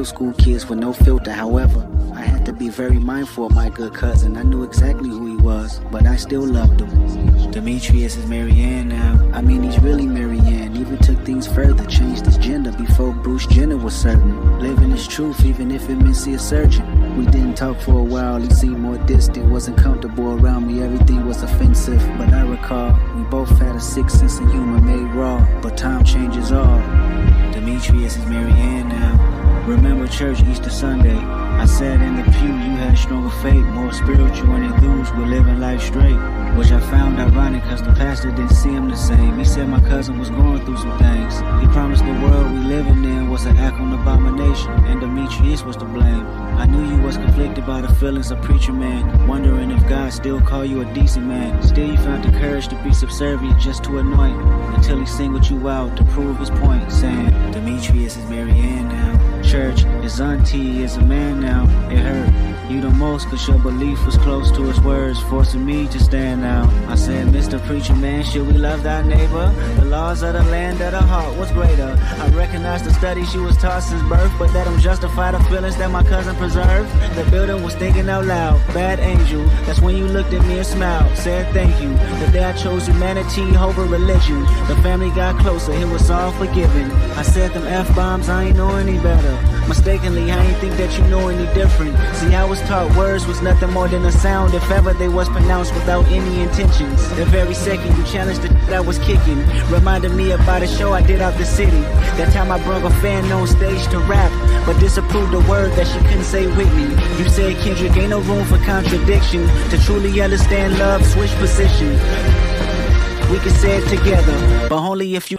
middle school kids with no filter. However, I had to be very mindful of my good cousin. I knew exactly who he was, but I still loved him. Demetrius is Marianne now. I mean, he's really Marianne. Even took things further, changed his gender before Bruce Jenner was certain. Living his truth, even if it meant see a surgeon. We didn't talk for a while, he seemed more distant. Wasn't comfortable around me, everything was offensive. But I recall, we both had a sick sense of humor made raw. But time changes all. Demetrius is Marianne now. Remember church Easter Sunday. I sat in the pew, you had stronger faith, more spiritual and enthused with living life straight. Which I found ironic cause the pastor didn't see him the same. He said my cousin was going through some things. He promised the world we living in was an act on abomination, and Demetrius was to blame. I knew you was conflicted by the feelings of preacher man, wondering if God still call you a decent man. Still you found the courage to be subservient just to anoint, until he singled you out to prove his point, saying, Demetrius is Marianne now. Church, his auntie is a man now. It hurt you the most cause your belief was close to his words, forcing me to stand out. I said, Mr. Preacher Man, should we love thy neighbor? The laws of the land of the heart was greater. I recognized the studies she was taught since birth, but that don't justify the feelings that my cousin preserved. The building was thinking out loud, bad angel. That's when you looked at me and smiled, said thank you. The day I chose humanity over religion, the family got closer, it was all forgiven. I said them F-bombs, I ain't know any better. Mistakenly, I ain't think that you know any different. See, I was taught words was nothing more than a sound, if ever they was pronounced without any intentions. The very second you challenged the that I was kicking, reminded me about a show I did out the city. That time I brought a fan on stage to rap, but disapproved the word that she couldn't say with me. You said, Kendrick, ain't no room for contradiction. To truly understand love, switch position. We can say it together, but only if you...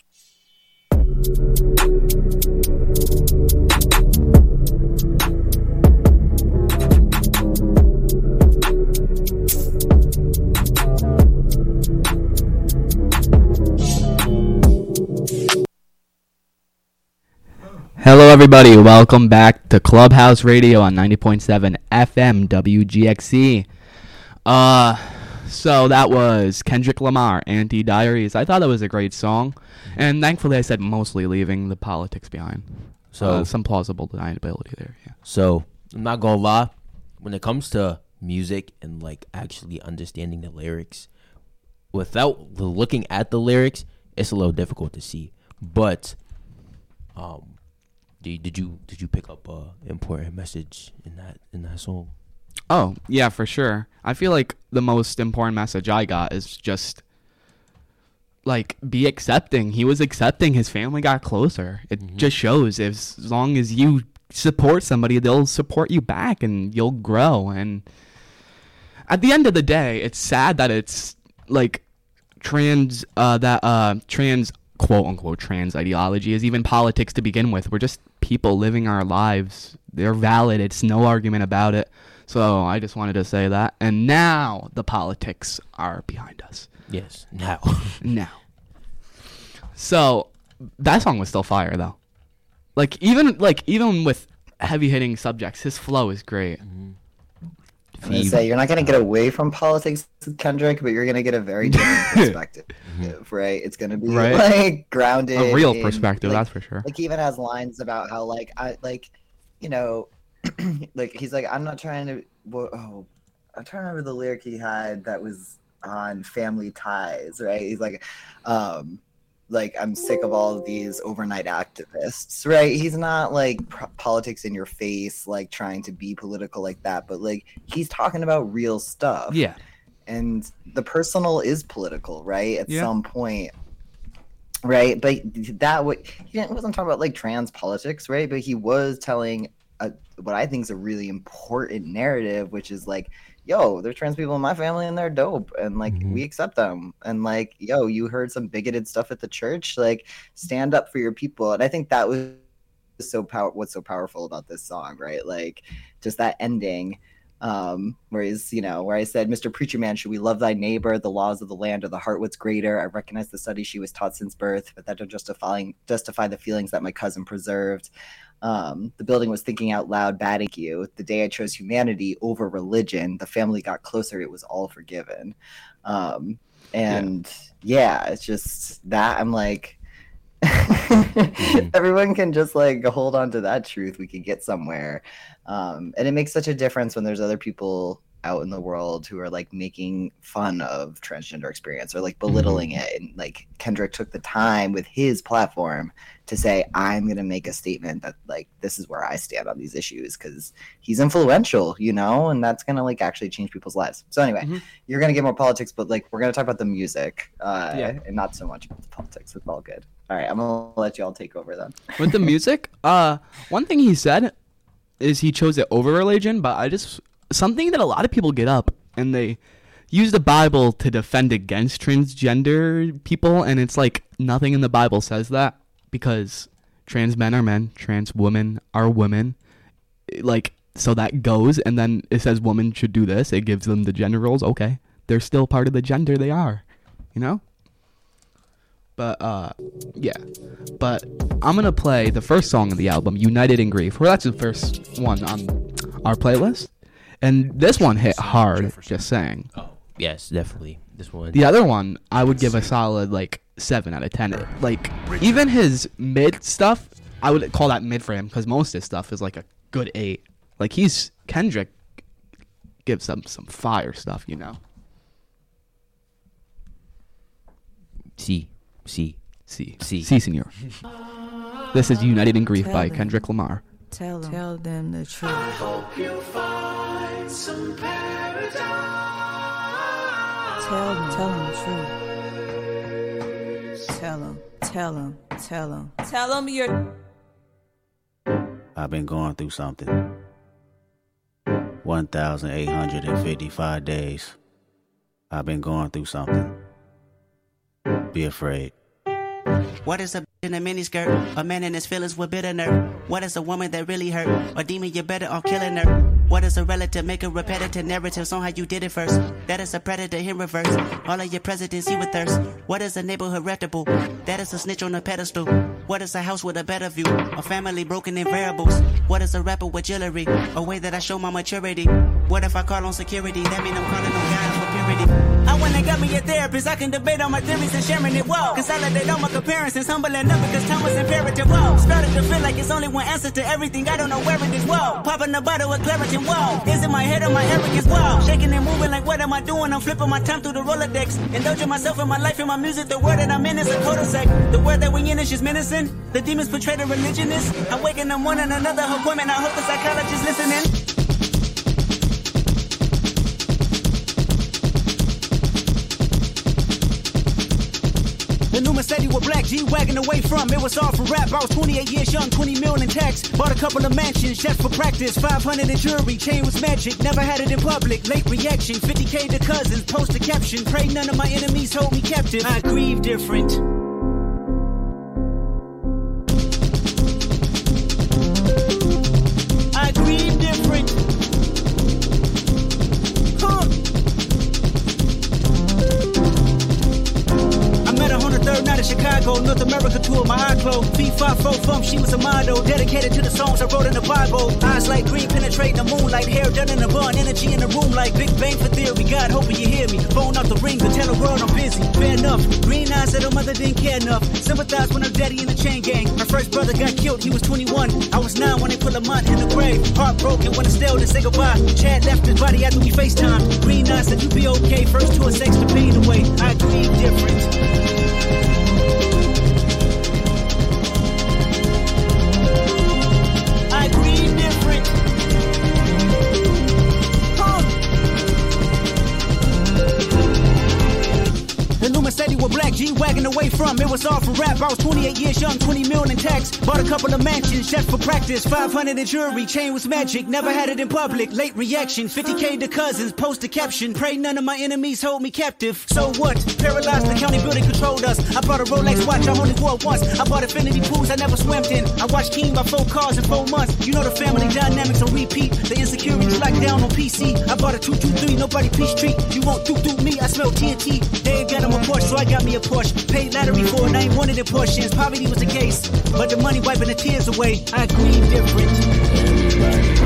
Hello everybody, welcome back to Clubhouse Radio on 90.7 FM WGXC. So that was Kendrick Lamar, Anti-Diaries. I thought that was a great song, and thankfully I said mostly leaving the politics behind. So some plausible deniability there, yeah. So, I'm not gonna lie, when it comes to music and like actually understanding the lyrics, without looking at the lyrics, it's a little difficult to see. But, Did you pick up a important message in that song? Oh, yeah, for sure. I feel like the most important message I got is just like be accepting. He was accepting, his family got closer. It just shows as long as you support somebody, they'll support you back and you'll grow. And at the end of the day, it's sad that it's like trans quote unquote trans ideology is even politics to begin with. We're just people living our lives. They're valid. It's no argument about it. So I just wanted to say that. And now the politics are behind us. Yes. Now. So that song was still fire though. Even with heavy hitting subjects, his flow is great. I'm gonna say you're not gonna get away from politics with Kendrick, but you're gonna get a very different perspective, right? It's gonna be like grounded, a real perspective, like, that's for sure. Like he even has lines about how like like he's like, I'm not trying to. I'm trying to remember the lyric he had that was on Family Ties, right? He's like I'm sick of all of these overnight activists, right? He's not like politics in your face, like trying to be political like that, but like he's talking about real stuff. Yeah. And the personal is political, right? At some point, right? But he wasn't talking about like trans politics, right? But he was telling what I think is a really important narrative, which is like, yo, there's trans people in my family and they're dope, and like we accept them, and like, yo, you heard some bigoted stuff at the church, like stand up for your people. And I think that was what's so powerful about this song, right? Like just that ending where he's, where I said, Mr. Preacher Man, should we love thy neighbor? The laws of the land or the heart what's greater? I recognize the study she was taught since birth, but that don't justify the feelings that my cousin preserved. The building was thinking out loud, batting you. The day I chose humanity over religion, the family got closer. It was all forgiven. It's just that I'm like, everyone can just like hold on to that truth, we could get somewhere. And it makes such a difference when there's other people out in the world who are like making fun of transgender experience or like belittling it. And like Kendrick took the time with his platform to say, I'm going to make a statement that like, this is where I stand on these issues, because he's influential, you know, and that's going to like actually change people's lives. So anyway, you're going to get more politics, but like, we're going to talk about the music and not so much about the politics. It's all good. All right. I'm going to let you all take over then. With the music, one thing he said is he chose it over religion, but something that a lot of people get up and they use the Bible to defend against transgender people, and it's like nothing in the Bible says that, because trans men are men, trans women are women, like, so that goes, and then it says women should do this, it gives them the gender roles. Okay, they're still part of the gender they are, you know? But but I'm gonna play the first song of the album, United in Grief. Well, that's the first one on our playlist. And this one hit hard, just saying. Oh, yes, definitely. This one. The other one, I would give a solid, like, 7 out of 10. Like, even his mid stuff, I would call that mid for him, because most of his stuff is, like, a good 8. Like, Kendrick gives them some fire stuff, you know? Si, senor. This is United in Grief by Kendrick Lamar. Tell them the truth. I hope you find some paradise. Tell them the truth. Tell them you're... I've been going through something. 1,855 days. I've been going through something. Be afraid. What is a bitch in a miniskirt? A man in his feelings with bitter nerve. What is a woman that really hurt? A demon, you're better off killing her. What is a relative? Make a repetitive narratives on how you did it first. That is a predator in reverse. All of your presidents you with thirst. What is a neighborhood reputable? That is a snitch on a pedestal. What is a house with a better view? A family broken in variables. What is a rapper with jewelry? A way that I show my maturity. What if I call on security? That mean I'm calling on God for purity. I wanna get me a therapist. I can debate on my theories and sharing it. Whoa. Consolidate all my comparisons. Humbling up because time was imperative. Whoa. Started to feel like it's only one answer to everything. I don't know where it is. Whoa. Popping a bottle of Claritin. Whoa. Is it my head or my arrogance? Whoa. Shaking and moving like what am I doing? I'm flipping my time through the Rolodex. Indulging myself in my life and my music. The word that I'm in is a cul-de-sac. The word that we in is just menacing. The demons portray the religionist. I wake in the morning, another appointment. I hope the psychologist listening. The new Mercedes with black G-Wagon away from. It was all for rap. I was 28 years young, 20 mil in tax. Bought a couple of mansions just for practice. 500 in jewelry, chain was magic. Never had it in public. Late reaction, 50K to cousins. Post a caption. Pray none of my enemies hold me captive. I grieve different. I grieve different. Third night in Chicago, North America tour, my eye closed. Feet 5'4" thumb, she was a model. Dedicated to the songs I wrote in the Bible. Eyes like green, penetrating the moonlight. Hair done in a bun, energy in the room like Big Bang for theory. God, hoping you hear me. Phone off the ring to tell the world I'm busy. Fair enough. Green eyes said her mother didn't care enough. Sympathize when her daddy in the chain gang. Her first brother got killed, he was 21. I was 9 when they put Lamont in the grave. Heartbroken when Estelle to say goodbye. Chad left his body after we FaceTime. Green eyes said you be okay. First tour sex to pain away. I grieve different. I grieve different. The new Mercedes with black G-Wagon away from. It was all for rap. I was 28 years young, 20 mil in tax. Bought a couple of mansions just for practice. 500 in jewelry, chain was magic. Never had it in public. Late reaction, 50K to cousins. Post a caption. Pray none of my enemies hold me captive. So what? Paralyzed, the county building controlled us. I bought a Rolex watch, I only wore it once. I bought infinity pools I never swam in. I watched King by 4 cars in 4 months. You know the family dynamics on repeat. The insecurities locked down on PC. I bought a 223, nobody peace treat. You won't do me, I smell TNT. Dave got him a Porsche, so I got me a Porsche. Paid lottery for it, I ain't wanted in portions. Poverty was the case, but the money wiping the tears away. I grieve different.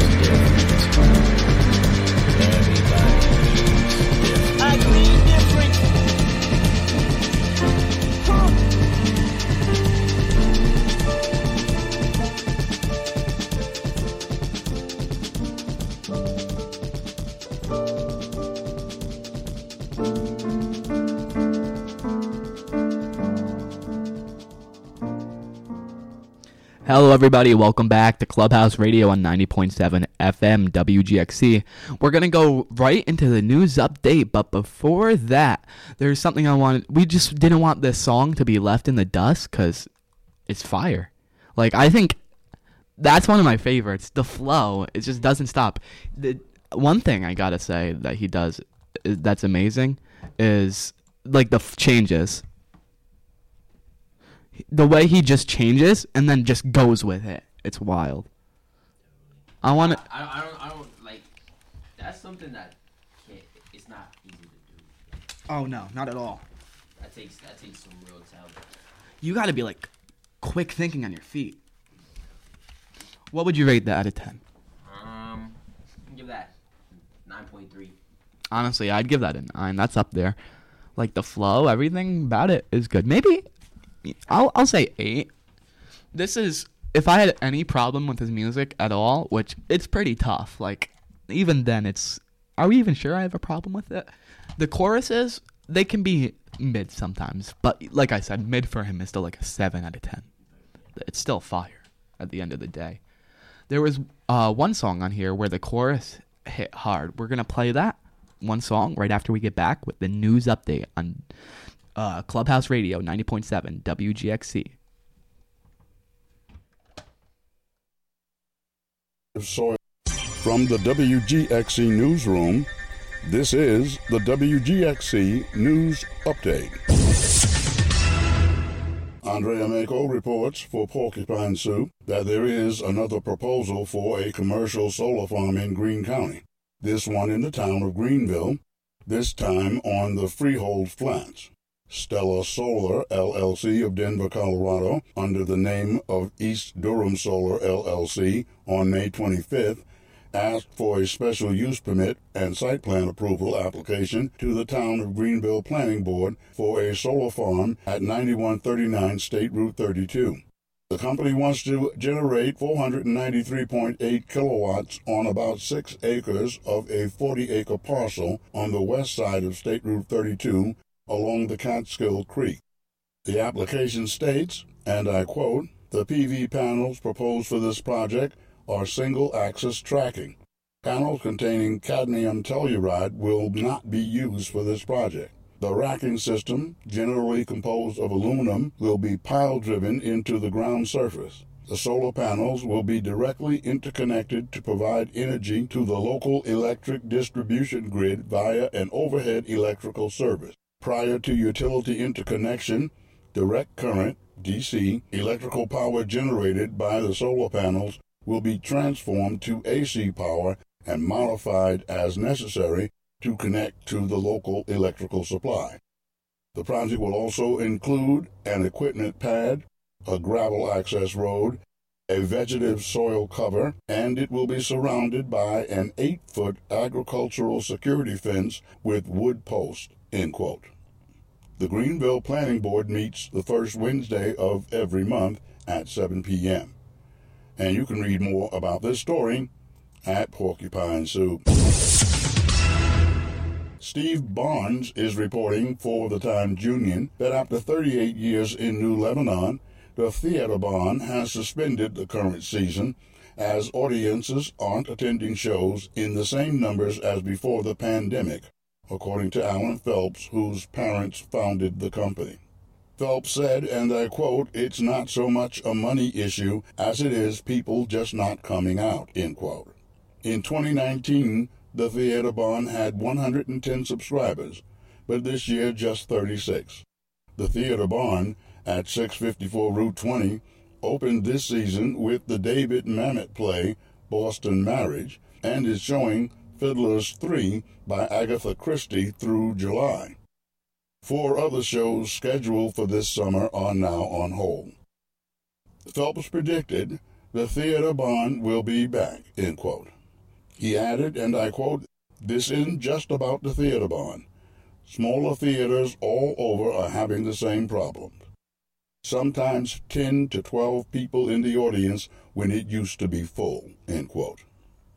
I grieve different. Hello, everybody. Welcome back to Clubhouse Radio on 90.7 FM WGXC. We're going to go right into the news update, but before that, there's something I wanted. We just didn't want this song to be left in the dust because it's fire. Like, I think that's one of my favorites. The flow, it just doesn't stop. The one thing I got to say that he does that's amazing is, like, the changes. The way he just changes and then just goes with it. It's wild. I don't like, that's something that it's not easy to do. Oh, no, not at all. That takes some real talent. You got to be, like, quick thinking on your feet. What would you rate that out of 10? Give that 9.3. Honestly, I'd give that a 9. That's up there. Like, the flow, everything about it is good. Maybe I'll say 8. This is, if I had any problem with his music at all, which it's pretty tough. Like, even then, are we even sure I have a problem with it? The choruses, they can be mid sometimes, but like I said, mid for him is still like a 7 out of 10. It's still fire at the end of the day. There was one song on here where the chorus hit hard. We're gonna play that one song right after we get back with the news update on Clubhouse Radio 90.7 WGXC. From the WGXC newsroom, this is the WGXC News Update. Andrea Mako reports for Porcupine Soup that there is another proposal for a commercial solar farm in Greene County, this one in the town of Greenville, this time on the Freehold Flats. Stella Solar, LLC of Denver, Colorado, under the name of East Durham Solar, LLC, on May 25th, asked for a special use permit and site plan approval application to the Town of Greenville Planning Board for a solar farm at 9139 State Route 32. The company wants to generate 493.8 kilowatts on about 6 acres of a 40-acre parcel on the west side of State Route 32 along the Catskill Creek. The application states, and I quote, "The PV panels proposed for this project are single-axis tracking. Panels containing cadmium telluride will not be used for this project. The racking system, generally composed of aluminum, will be pile-driven into the ground surface. The solar panels will be directly interconnected to provide energy to the local electric distribution grid via an overhead electrical service. Prior to utility interconnection, direct current, DC, electrical power generated by the solar panels will be transformed to AC power and modified as necessary to connect to the local electrical supply. The project will also include an equipment pad, a gravel access road, a vegetative soil cover, and it will be surrounded by an 8-foot agricultural security fence with wood posts," end quote. The Greenville Planning Board meets the first Wednesday of every month at 7 p.m. And you can read more about this story at Porcupine Soup. Steve Barnes is reporting for the Times-Union that after 38 years in New Lebanon, the Theaterbahn has suspended the current season as audiences aren't attending shows in the same numbers as before the pandemic, according to Alan Phelps, whose parents founded the company. Phelps said, and I quote, "It's not so much a money issue as it is people just not coming out," end quote. In 2019, the Theaterbahn had 110 subscribers, but this year just 36. The Theaterbahn at 654 Route 20 opened this season with the David Mamet play Boston Marriage and is showing Fiddler's 3 by Agatha Christie through July. 4 other shows scheduled for this summer are now on hold. Phelps predicted the Theaterbahn will be back, end quote. He added, and I quote, "This isn't just about the Theaterbahn. Smaller theaters all over are having the same problems. Sometimes 10 to 12 people in the audience when it used to be full," end quote.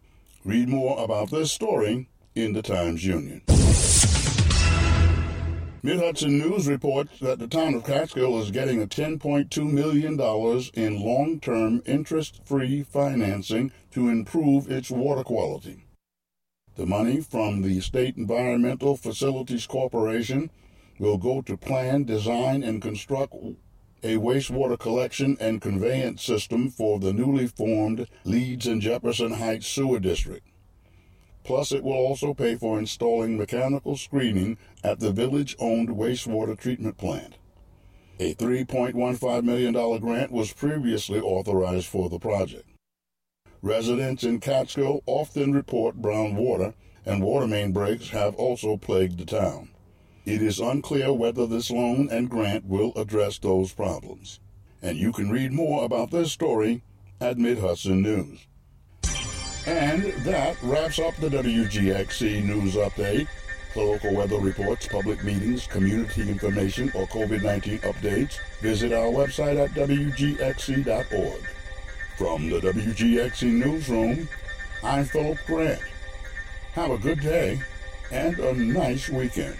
Read more about this story in the Times-Union. Mid-Hudson News reports that the town of Catskill is getting a $10.2 million in long-term interest-free financing to improve its water quality. The money from the State Environmental Facilities Corporation will go to plan, design, and construct a wastewater collection and conveyance system for the newly formed Leeds and Jefferson Heights Sewer District. Plus, it will also pay for installing mechanical screening at the village-owned wastewater treatment plant. A $3.15 million grant was previously authorized for the project. Residents in Catskill often report brown water, and water main breaks have also plagued the town. It is unclear whether this loan and grant will address those problems. And you can read more about this story at Mid-Hudson News. And that wraps up the WGXC News Update. For local weather reports, public meetings, community information, or COVID-19 updates, visit our website at WGXC.org. From the WGXC Newsroom, I'm Philip Grant. Have a good day and a nice weekend.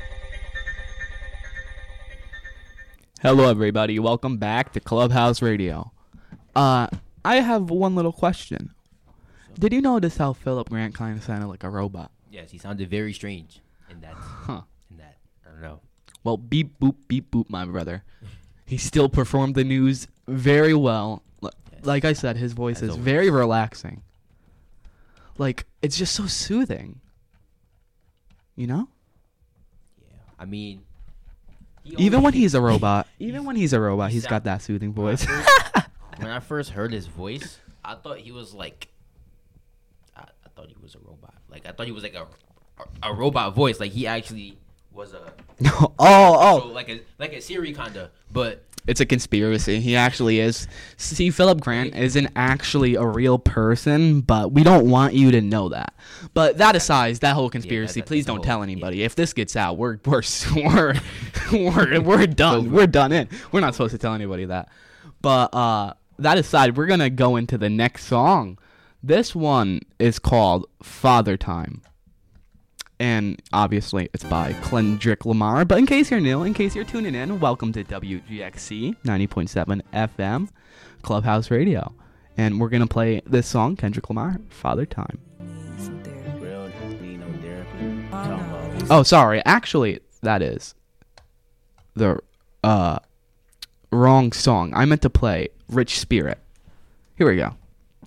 Hello, everybody. Welcome back to Clubhouse Radio. I have one little question. Did you notice how Philip Grant kind of sounded like a robot? Yes, he sounded very strange in that. I don't know. Well, beep, boop, my brother. He still performed the news very well. Like I said, his voice is very relaxing. Like, it's just so soothing. You know? Yeah. I mean... Even when he's a robot, he's got that soothing voice. When I first heard his voice, I thought he was like... I thought he was a robot. Like, I thought he was like a robot voice. Like, he actually was a... So like a Siri kind of, but... It's a conspiracy. He actually is. See, Philip Grant isn't actually a real person, but we don't want you to know that. But that aside, that whole conspiracy, please don't tell anybody. Yeah. If this gets out, we're done. We're done in. We're not supposed to tell anybody that. But that aside, we're gonna go into the next song. This one is called Father Time. And obviously, it's by Kendrick Lamar. But in case you're new, in case you're tuning in, welcome to WGXC 90.7 FM Clubhouse Radio. And we're going to play this song, Kendrick Lamar, Father Time. Oh, sorry. Actually, that is the wrong song. I meant to play Rich Spirit. Here we go.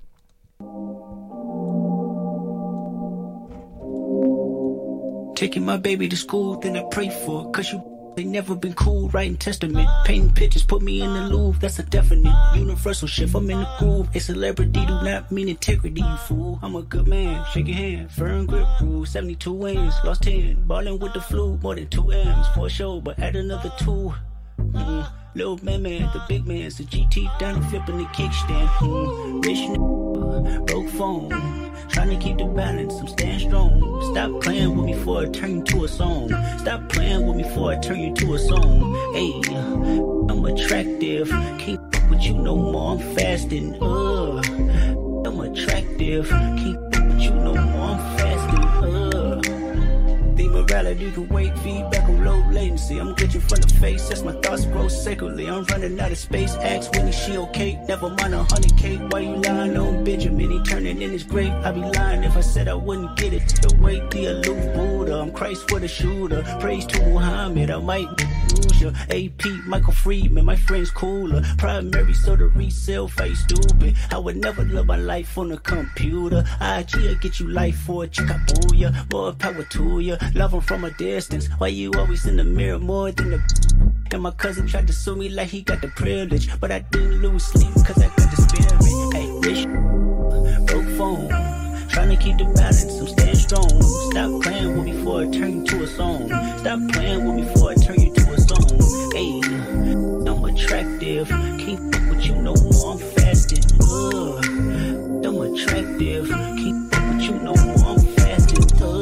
Taking my baby to school, then I pray for her, cause they never been cool. Writing testament, painting pictures, put me in the Louvre. That's a definite universal shift. I'm in the groove. A celebrity do not mean integrity, you fool. I'm a good man, shake your hand, firm grip rule. 72 wins, lost 10, ballin' with the flu. More than 2 M's for a show, but add another 2. Little man, the big man's the GT down and flipping the kickstand. Rich broke phone, trying to keep the balance, I'm staying strong. Stop playing with me before I turn you to a song. Stop playing with me before I turn you to a song. Hey, I'm attractive, can't fuck with you no more, I'm fasting. I'm attractive, can't fuck with you no more, I'm fasting. The morality can wait, feedback on low latency. I'm glitching from the face, as my thoughts grow sacredly. I'm running out of space, ask Winnie, she okay? Never mind 100K, why you lying on Benjamin? He turning in his grave, I'd be lying if I said I wouldn't get it. The weight, the aloof Buddha, I'm Christ for the shooter. Praise to Muhammad, I might lose ya. AP, Michael Friedman, my friend's cooler. Primary, so the resale face stupid. I would never love my life on a computer. IG, get you life for a chick, I boo ya. More power to ya. Love him from a distance. Why you always in the mirror more than the... And my cousin tried to sue me like he got the privilege, but I didn't lose sleep cause I got the spirit. Hey, rich broke phone, trying to keep the balance, I'm staying strong. Stop playing with me before I turn you to a song. Stop playing with me before I turn you to a song. Hey, I'm attractive, can't fuck with you no more, I'm fasting. I'm attractive, can't fuck with you no more, I'm fasting.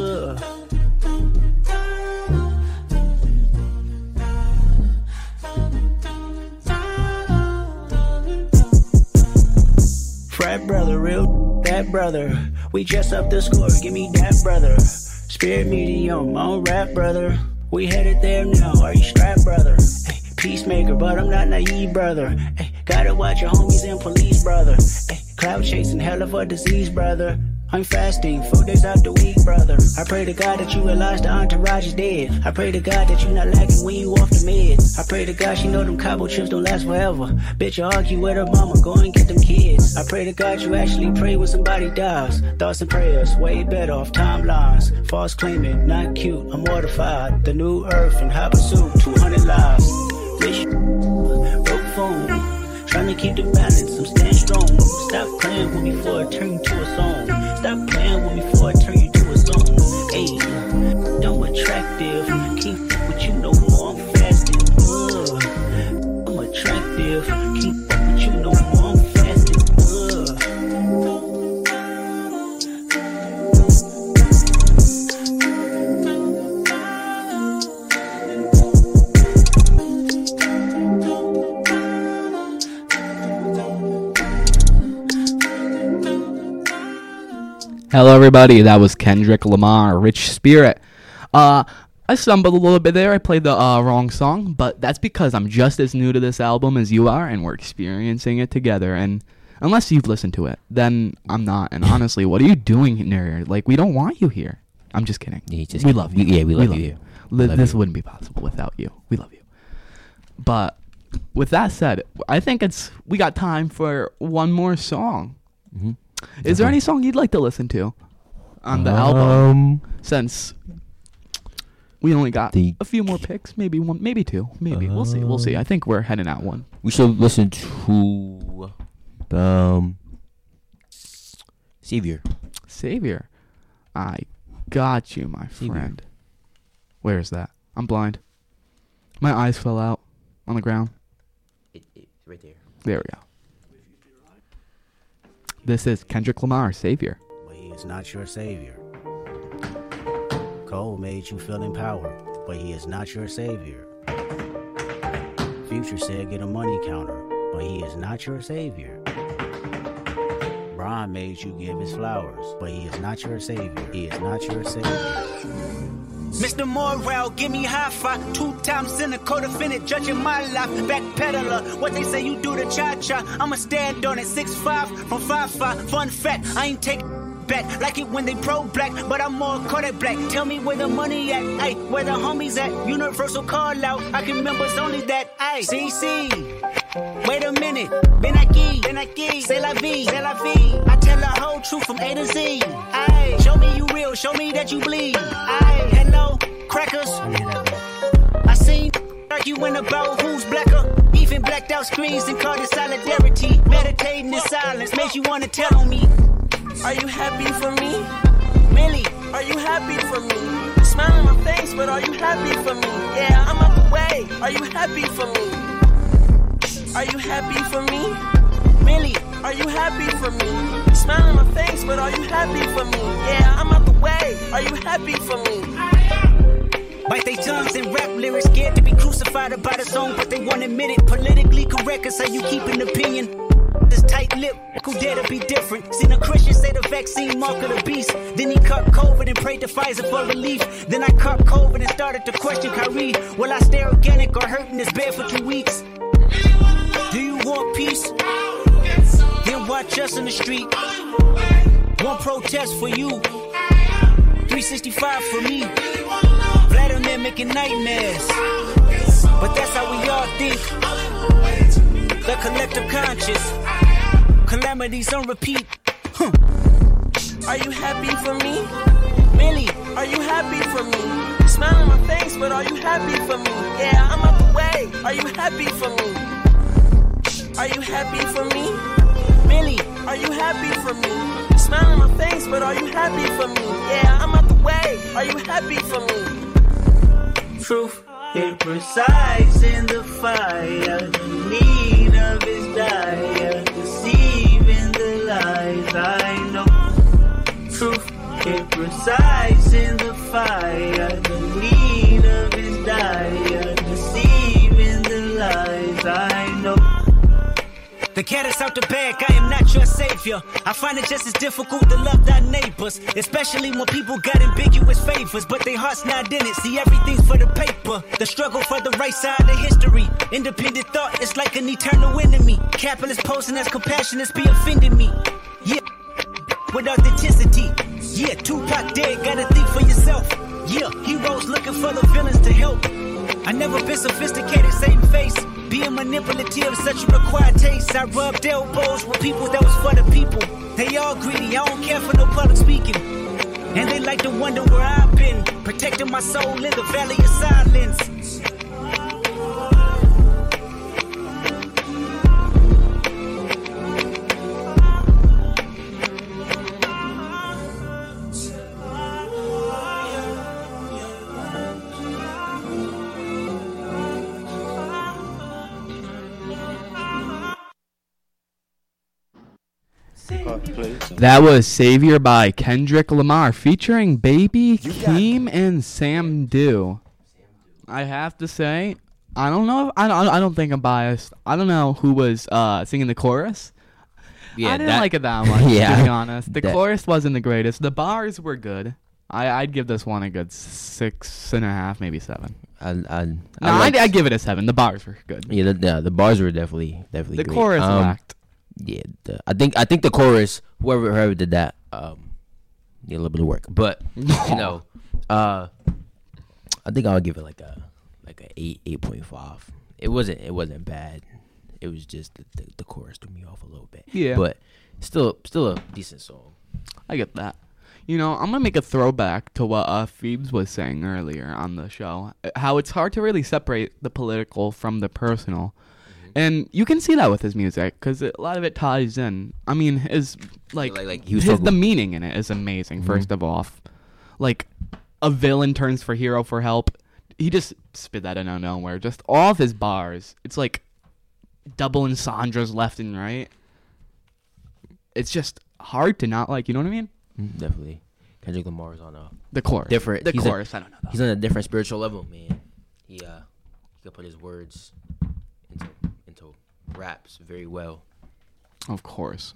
Frat brother, real that brother. We dress up the score, give me that brother. Spirit medium, on rap brother. We headed there now, are you strapped, brother? Hey, peacemaker, but I'm not naive, brother. Hey, gotta watch your homies and police, brother. Hey, cloud chasing, hell of a disease, brother. I'm fasting, 4 days out the week, brother. I pray to God that you realize the entourage is dead. I pray to God that you not lacking when you off the meds. I pray to God she know them Cabo trips don't last forever. Bitch, you argue with her mama, go and get them kids. I pray to God you actually pray when somebody dies. Thoughts and prayers, way better off timelines. False claiming, not cute, I'm mortified. The new earth and high pursuit, 200 lives. Rich, broke phone, trying to keep the balance, I'm staying strong. Stop playing with me before I turn you to a song. Stop playing with me before I turn you to a song. Hey, I'm attractive, can't fuck with you no more, I'm fasting. I'm attractive, can't fuck with you no more, I'm fasting. Hello, everybody. That was Kendrick Lamar, Rich Spirit. I stumbled a little bit there. I played the wrong song, but that's because I'm just as new to this album as you are, and we're experiencing it together. And unless you've listened to it, then I'm not. And honestly, what are you doing here? Like, we don't want you here. I'm just kidding. We love you. Yeah, we love you. This wouldn't be possible without you. We love you. But with that said, I think we got time for one more song. Mm-hmm. Is there any song you'd like to listen to on the album? Since we only got a few more picks, maybe one, maybe two, maybe we'll see. We'll see. I think we're heading out one. We should listen to Savior. I got you, my friend. Where is that? I'm blind. My eyes fell out on the ground. It's right there. There we go. This is Kendrick Lamar, Savior. But he is not your savior. Cole made you feel empowered, but he is not your savior. Future said get a money counter, but he is not your savior. Brian made you give his flowers, but he is not your savior. He is not your savior. Mr. Morale, give me high five. 2 times in a co-defendant, judging my life. Backpedaler, what they say you do to cha-cha. I'ma stand on it, 6'5" from 5'5". Fun fact, I ain't taking back. Like it when they pro-black, but I'm more Kodak black. Tell me where the money at, ayy, where the homies at. Universal call out, I can remember it's only that, ayy. CC, wait a minute, Ben Aki, c'est la vie, I tell the whole truth from A to Z, ayy. Show me you real, show me that you bleed, ayy. Hello, crackers, I seen arguing about who's blacker. Even blacked out screens and called it solidarity. Meditating in silence made you wanna tell on me. Are you happy for me? Millie, are you happy for me? Smiling my face, but are you happy for me? Yeah, I'm out the way. Are you happy for me? Are you happy for me? Millie, are you happy for me? Smiling my face, but are you happy for me? Yeah, I'm out the way. Are you happy for me? Bite their tongues and rap lyrics, scared to be crucified about a song, but they won't admit it. Politically correct is how you keep an opinion. This tight lip, who dare to be different? Seen a Christian say the vaccine mark of the beast. Then he caught COVID and prayed to Pfizer for relief. Then I caught COVID and started to question Kyrie. Will I stay organic or hurt in this bed for 2 weeks? Do you want peace? Then watch us in the street. One protest for you, 365 for me. Vladimir making nightmares, but that's how we all think. The collective conscious, calamities on repeat. Are you happy for me? Millie, are you happy for me? Smiling my face, but are you happy for me? Yeah, I'm out the way. Are you happy for me? Are you happy for me? Millie, are you happy for me? Smiling my face, but are you happy for me? Yeah, I'm out the way. Are you happy for me? Truth, it resides in the fire. The need of his dire, deceiving the lies I know. Truth, it resides in the fire. The need of his dire, deceiving the lies I know. The cat is out the bag, I am not your savior. I find it just as difficult to love thy neighbors, especially when people got ambiguous favors, but their heart's not in it. See, everything's for the paper. The struggle for the right side of history. Independent thought is like an eternal enemy. Capitalist posing as compassionate be offending me. Yeah, with authenticity. Yeah, Tupac dead, gotta think for yourself. Yeah, heroes looking for the villains to help. I never been sophisticated, same face. Being manipulative, such a required taste. I rubbed elbows with people that was for the people. They all greedy, I don't care for no public speaking. And they like to wonder where I've been, protecting my soul in the valley of silence. That was Savior by Kendrick Lamar featuring Baby Keem and Sam Dew. I have to say, I don't know. I don't think I'm biased. I don't know who was singing the chorus. Yeah, I didn't like it that much, yeah, to be honest. The chorus wasn't the greatest. The bars were good. I'd give this one a good 6.5, maybe 7. I'd give it a 7. The bars were good. Yeah, the bars were definitely the great. Chorus lacked. Yeah, I think the chorus, whoever did that, need a little bit of work. But you know, I think I'll give it like a 8.5. It wasn't bad. It was just the chorus threw me off a little bit. Yeah, but still a decent song. I get that. You know, I'm gonna make a throwback to what Phoebes was saying earlier on the show. How it's hard to really separate the political from the personal. And you can see that with his music, because a lot of it ties in. I mean, the meaning in it is amazing, first of all. Like, a villain turns for hero for help. He just spit that in out of nowhere. Just all of his bars. It's like double entendres left and right. It's just hard to not like, you know what I mean? Definitely. Kendrick Lamar's on the chorus. Different. The chorus, I don't know. He's on a different spiritual level, man. He can put his words into raps very well. Of course.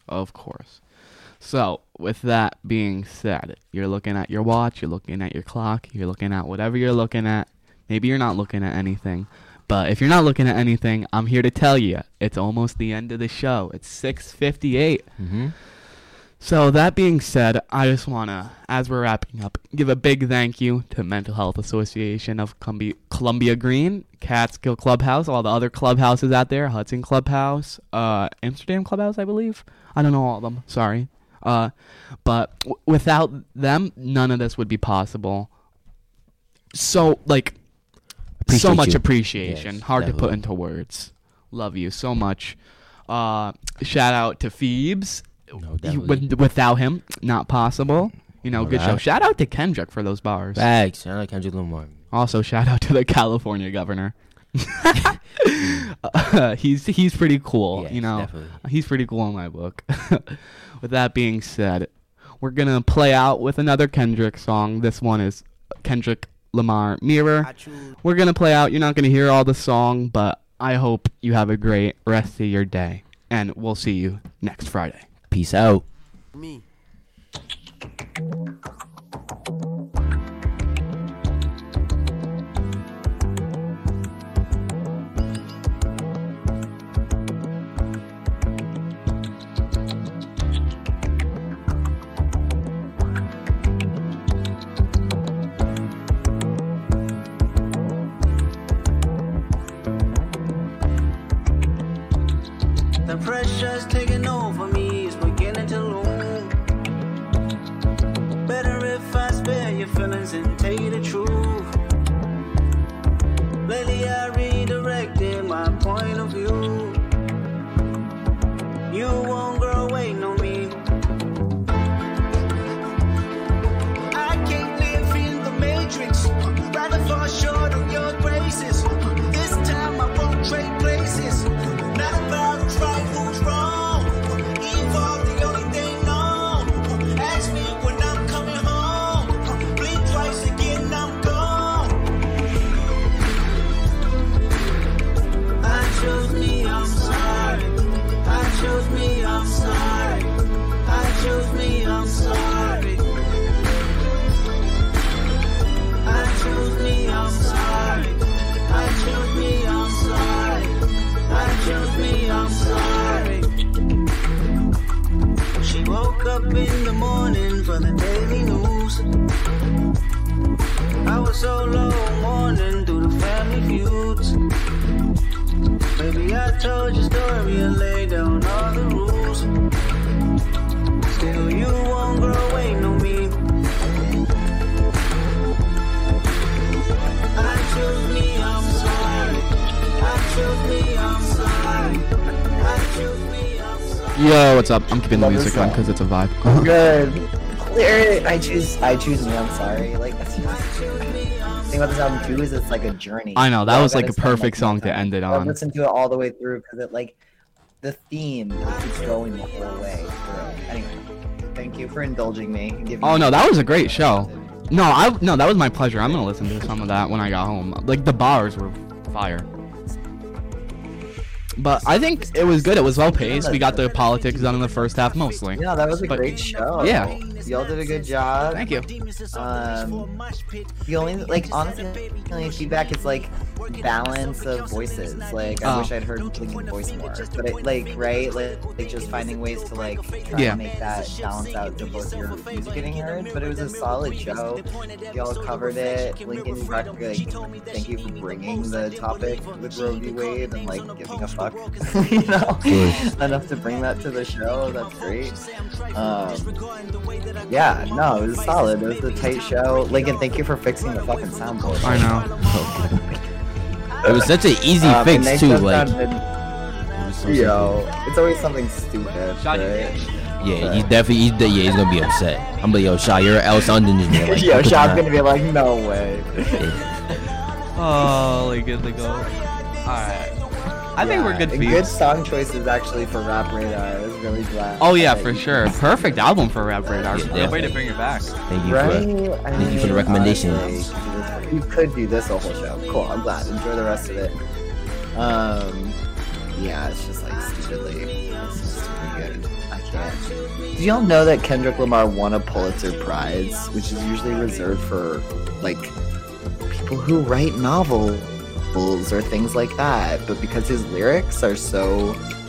So, with that being said, you're looking at your watch, you're looking at your clock, you're looking at whatever you're looking at. Maybe you're not looking at anything. But if you're not looking at anything, I'm here to tell you, it's almost the end of the show. It's 6:58. Mm-hmm. So, that being said, I just want to, as we're wrapping up, give a big thank you to Mental Health Association of Columbia Green, Catskill Clubhouse, all the other clubhouses out there, Hudson Clubhouse, Amsterdam Clubhouse, I believe. I don't know all of them, sorry. But without them, none of this would be possible. So, so much appreciation. Yes, hard definitely to put into words. Love you so much. Shout out to Phoebes. No, without him, not possible. You know, good show. Shout out to Kendrick for those bars. Thanks. Shout out to Kendrick Lamar. Also, shout out to the California governor. He's pretty cool. Yes, you know, definitely. He's pretty cool in my book. With that being said, we're gonna play out with another Kendrick song. This one is Kendrick Lamar, Mirror. We're gonna play out. You're not gonna hear all the song, but I hope you have a great rest of your day, and we'll see you next Friday. Peace out. Me. The pressure's taking over me, it's beginning to loom. Better if I spare your feelings and tell you the truth. Lately I redirected my point of view. You won't grow waiting on me. I can't live in the matrix, rather fall short of your graces. This time I won't trade places. Not about who's right, who's wrong. Evolve the only thing known. Ask me when I'm coming home. Blink twice again, I'm gone. told your story and laid down all the rules. Still, you won't grow, ain't no me. I choose me, I'm sorry. I choose me, I'm sorry. I choose me, I'm sorry. Yo, what's up? I'm keeping the music on because it's a vibe. Good. Clear. I choose me. I'm sorry. Like that's just, the thing about this album too is it's like a journey. I know that was like a perfect song to end it I on. listened to it all the way through because it like the theme keeps going the whole way through. Anyway, thank you for indulging me. And giving Oh me no, that was a great show. No, that was my pleasure. I'm gonna listen to some of that when I got home. Like the bars were fire. But I think it was good. It was well paced. We got the politics done in the first half mostly. Yeah, that was a great show. Yeah. Y'all did a good job. Thank you. The only like honestly the only feedback is like balance of voices. Like I wish I'd heard Lincoln voice more. But it, like just finding ways to like try to make that balance out to both your music getting heard. But it was a solid show. Y'all covered it. Lincoln practically like thank you for bringing the topic with Roe v. Wade and like giving a fuck. You know? Enough to bring that to the show. That's great. Yeah, no, it was solid. It was a tight show. Lincoln, thank you for fixing the fucking soundboard. I know. It was such an easy fix too. Like, it's always something stupid. Right? yeah, he's definitely he's gonna be upset. I'm like, yo, Shaw, you're L. Sundin in there. Like, yo, Shaw's gonna be like, no way. Oh, Lincoln, go. All right. I think we're good for you. Good song choices actually for Rap Radar. I was really glad. Oh yeah, for sure. Perfect album for Rap Radar. Good way to bring it back. Thank you for the recommendation. Honestly, you could do this a whole show. Cool. I'm glad. Enjoy the rest of it. Yeah, it's just like stupidly good. I can't. Did y'all know that Kendrick Lamar won a Pulitzer Prize, which is usually reserved for like people who write novels or things like that, but because his lyrics are so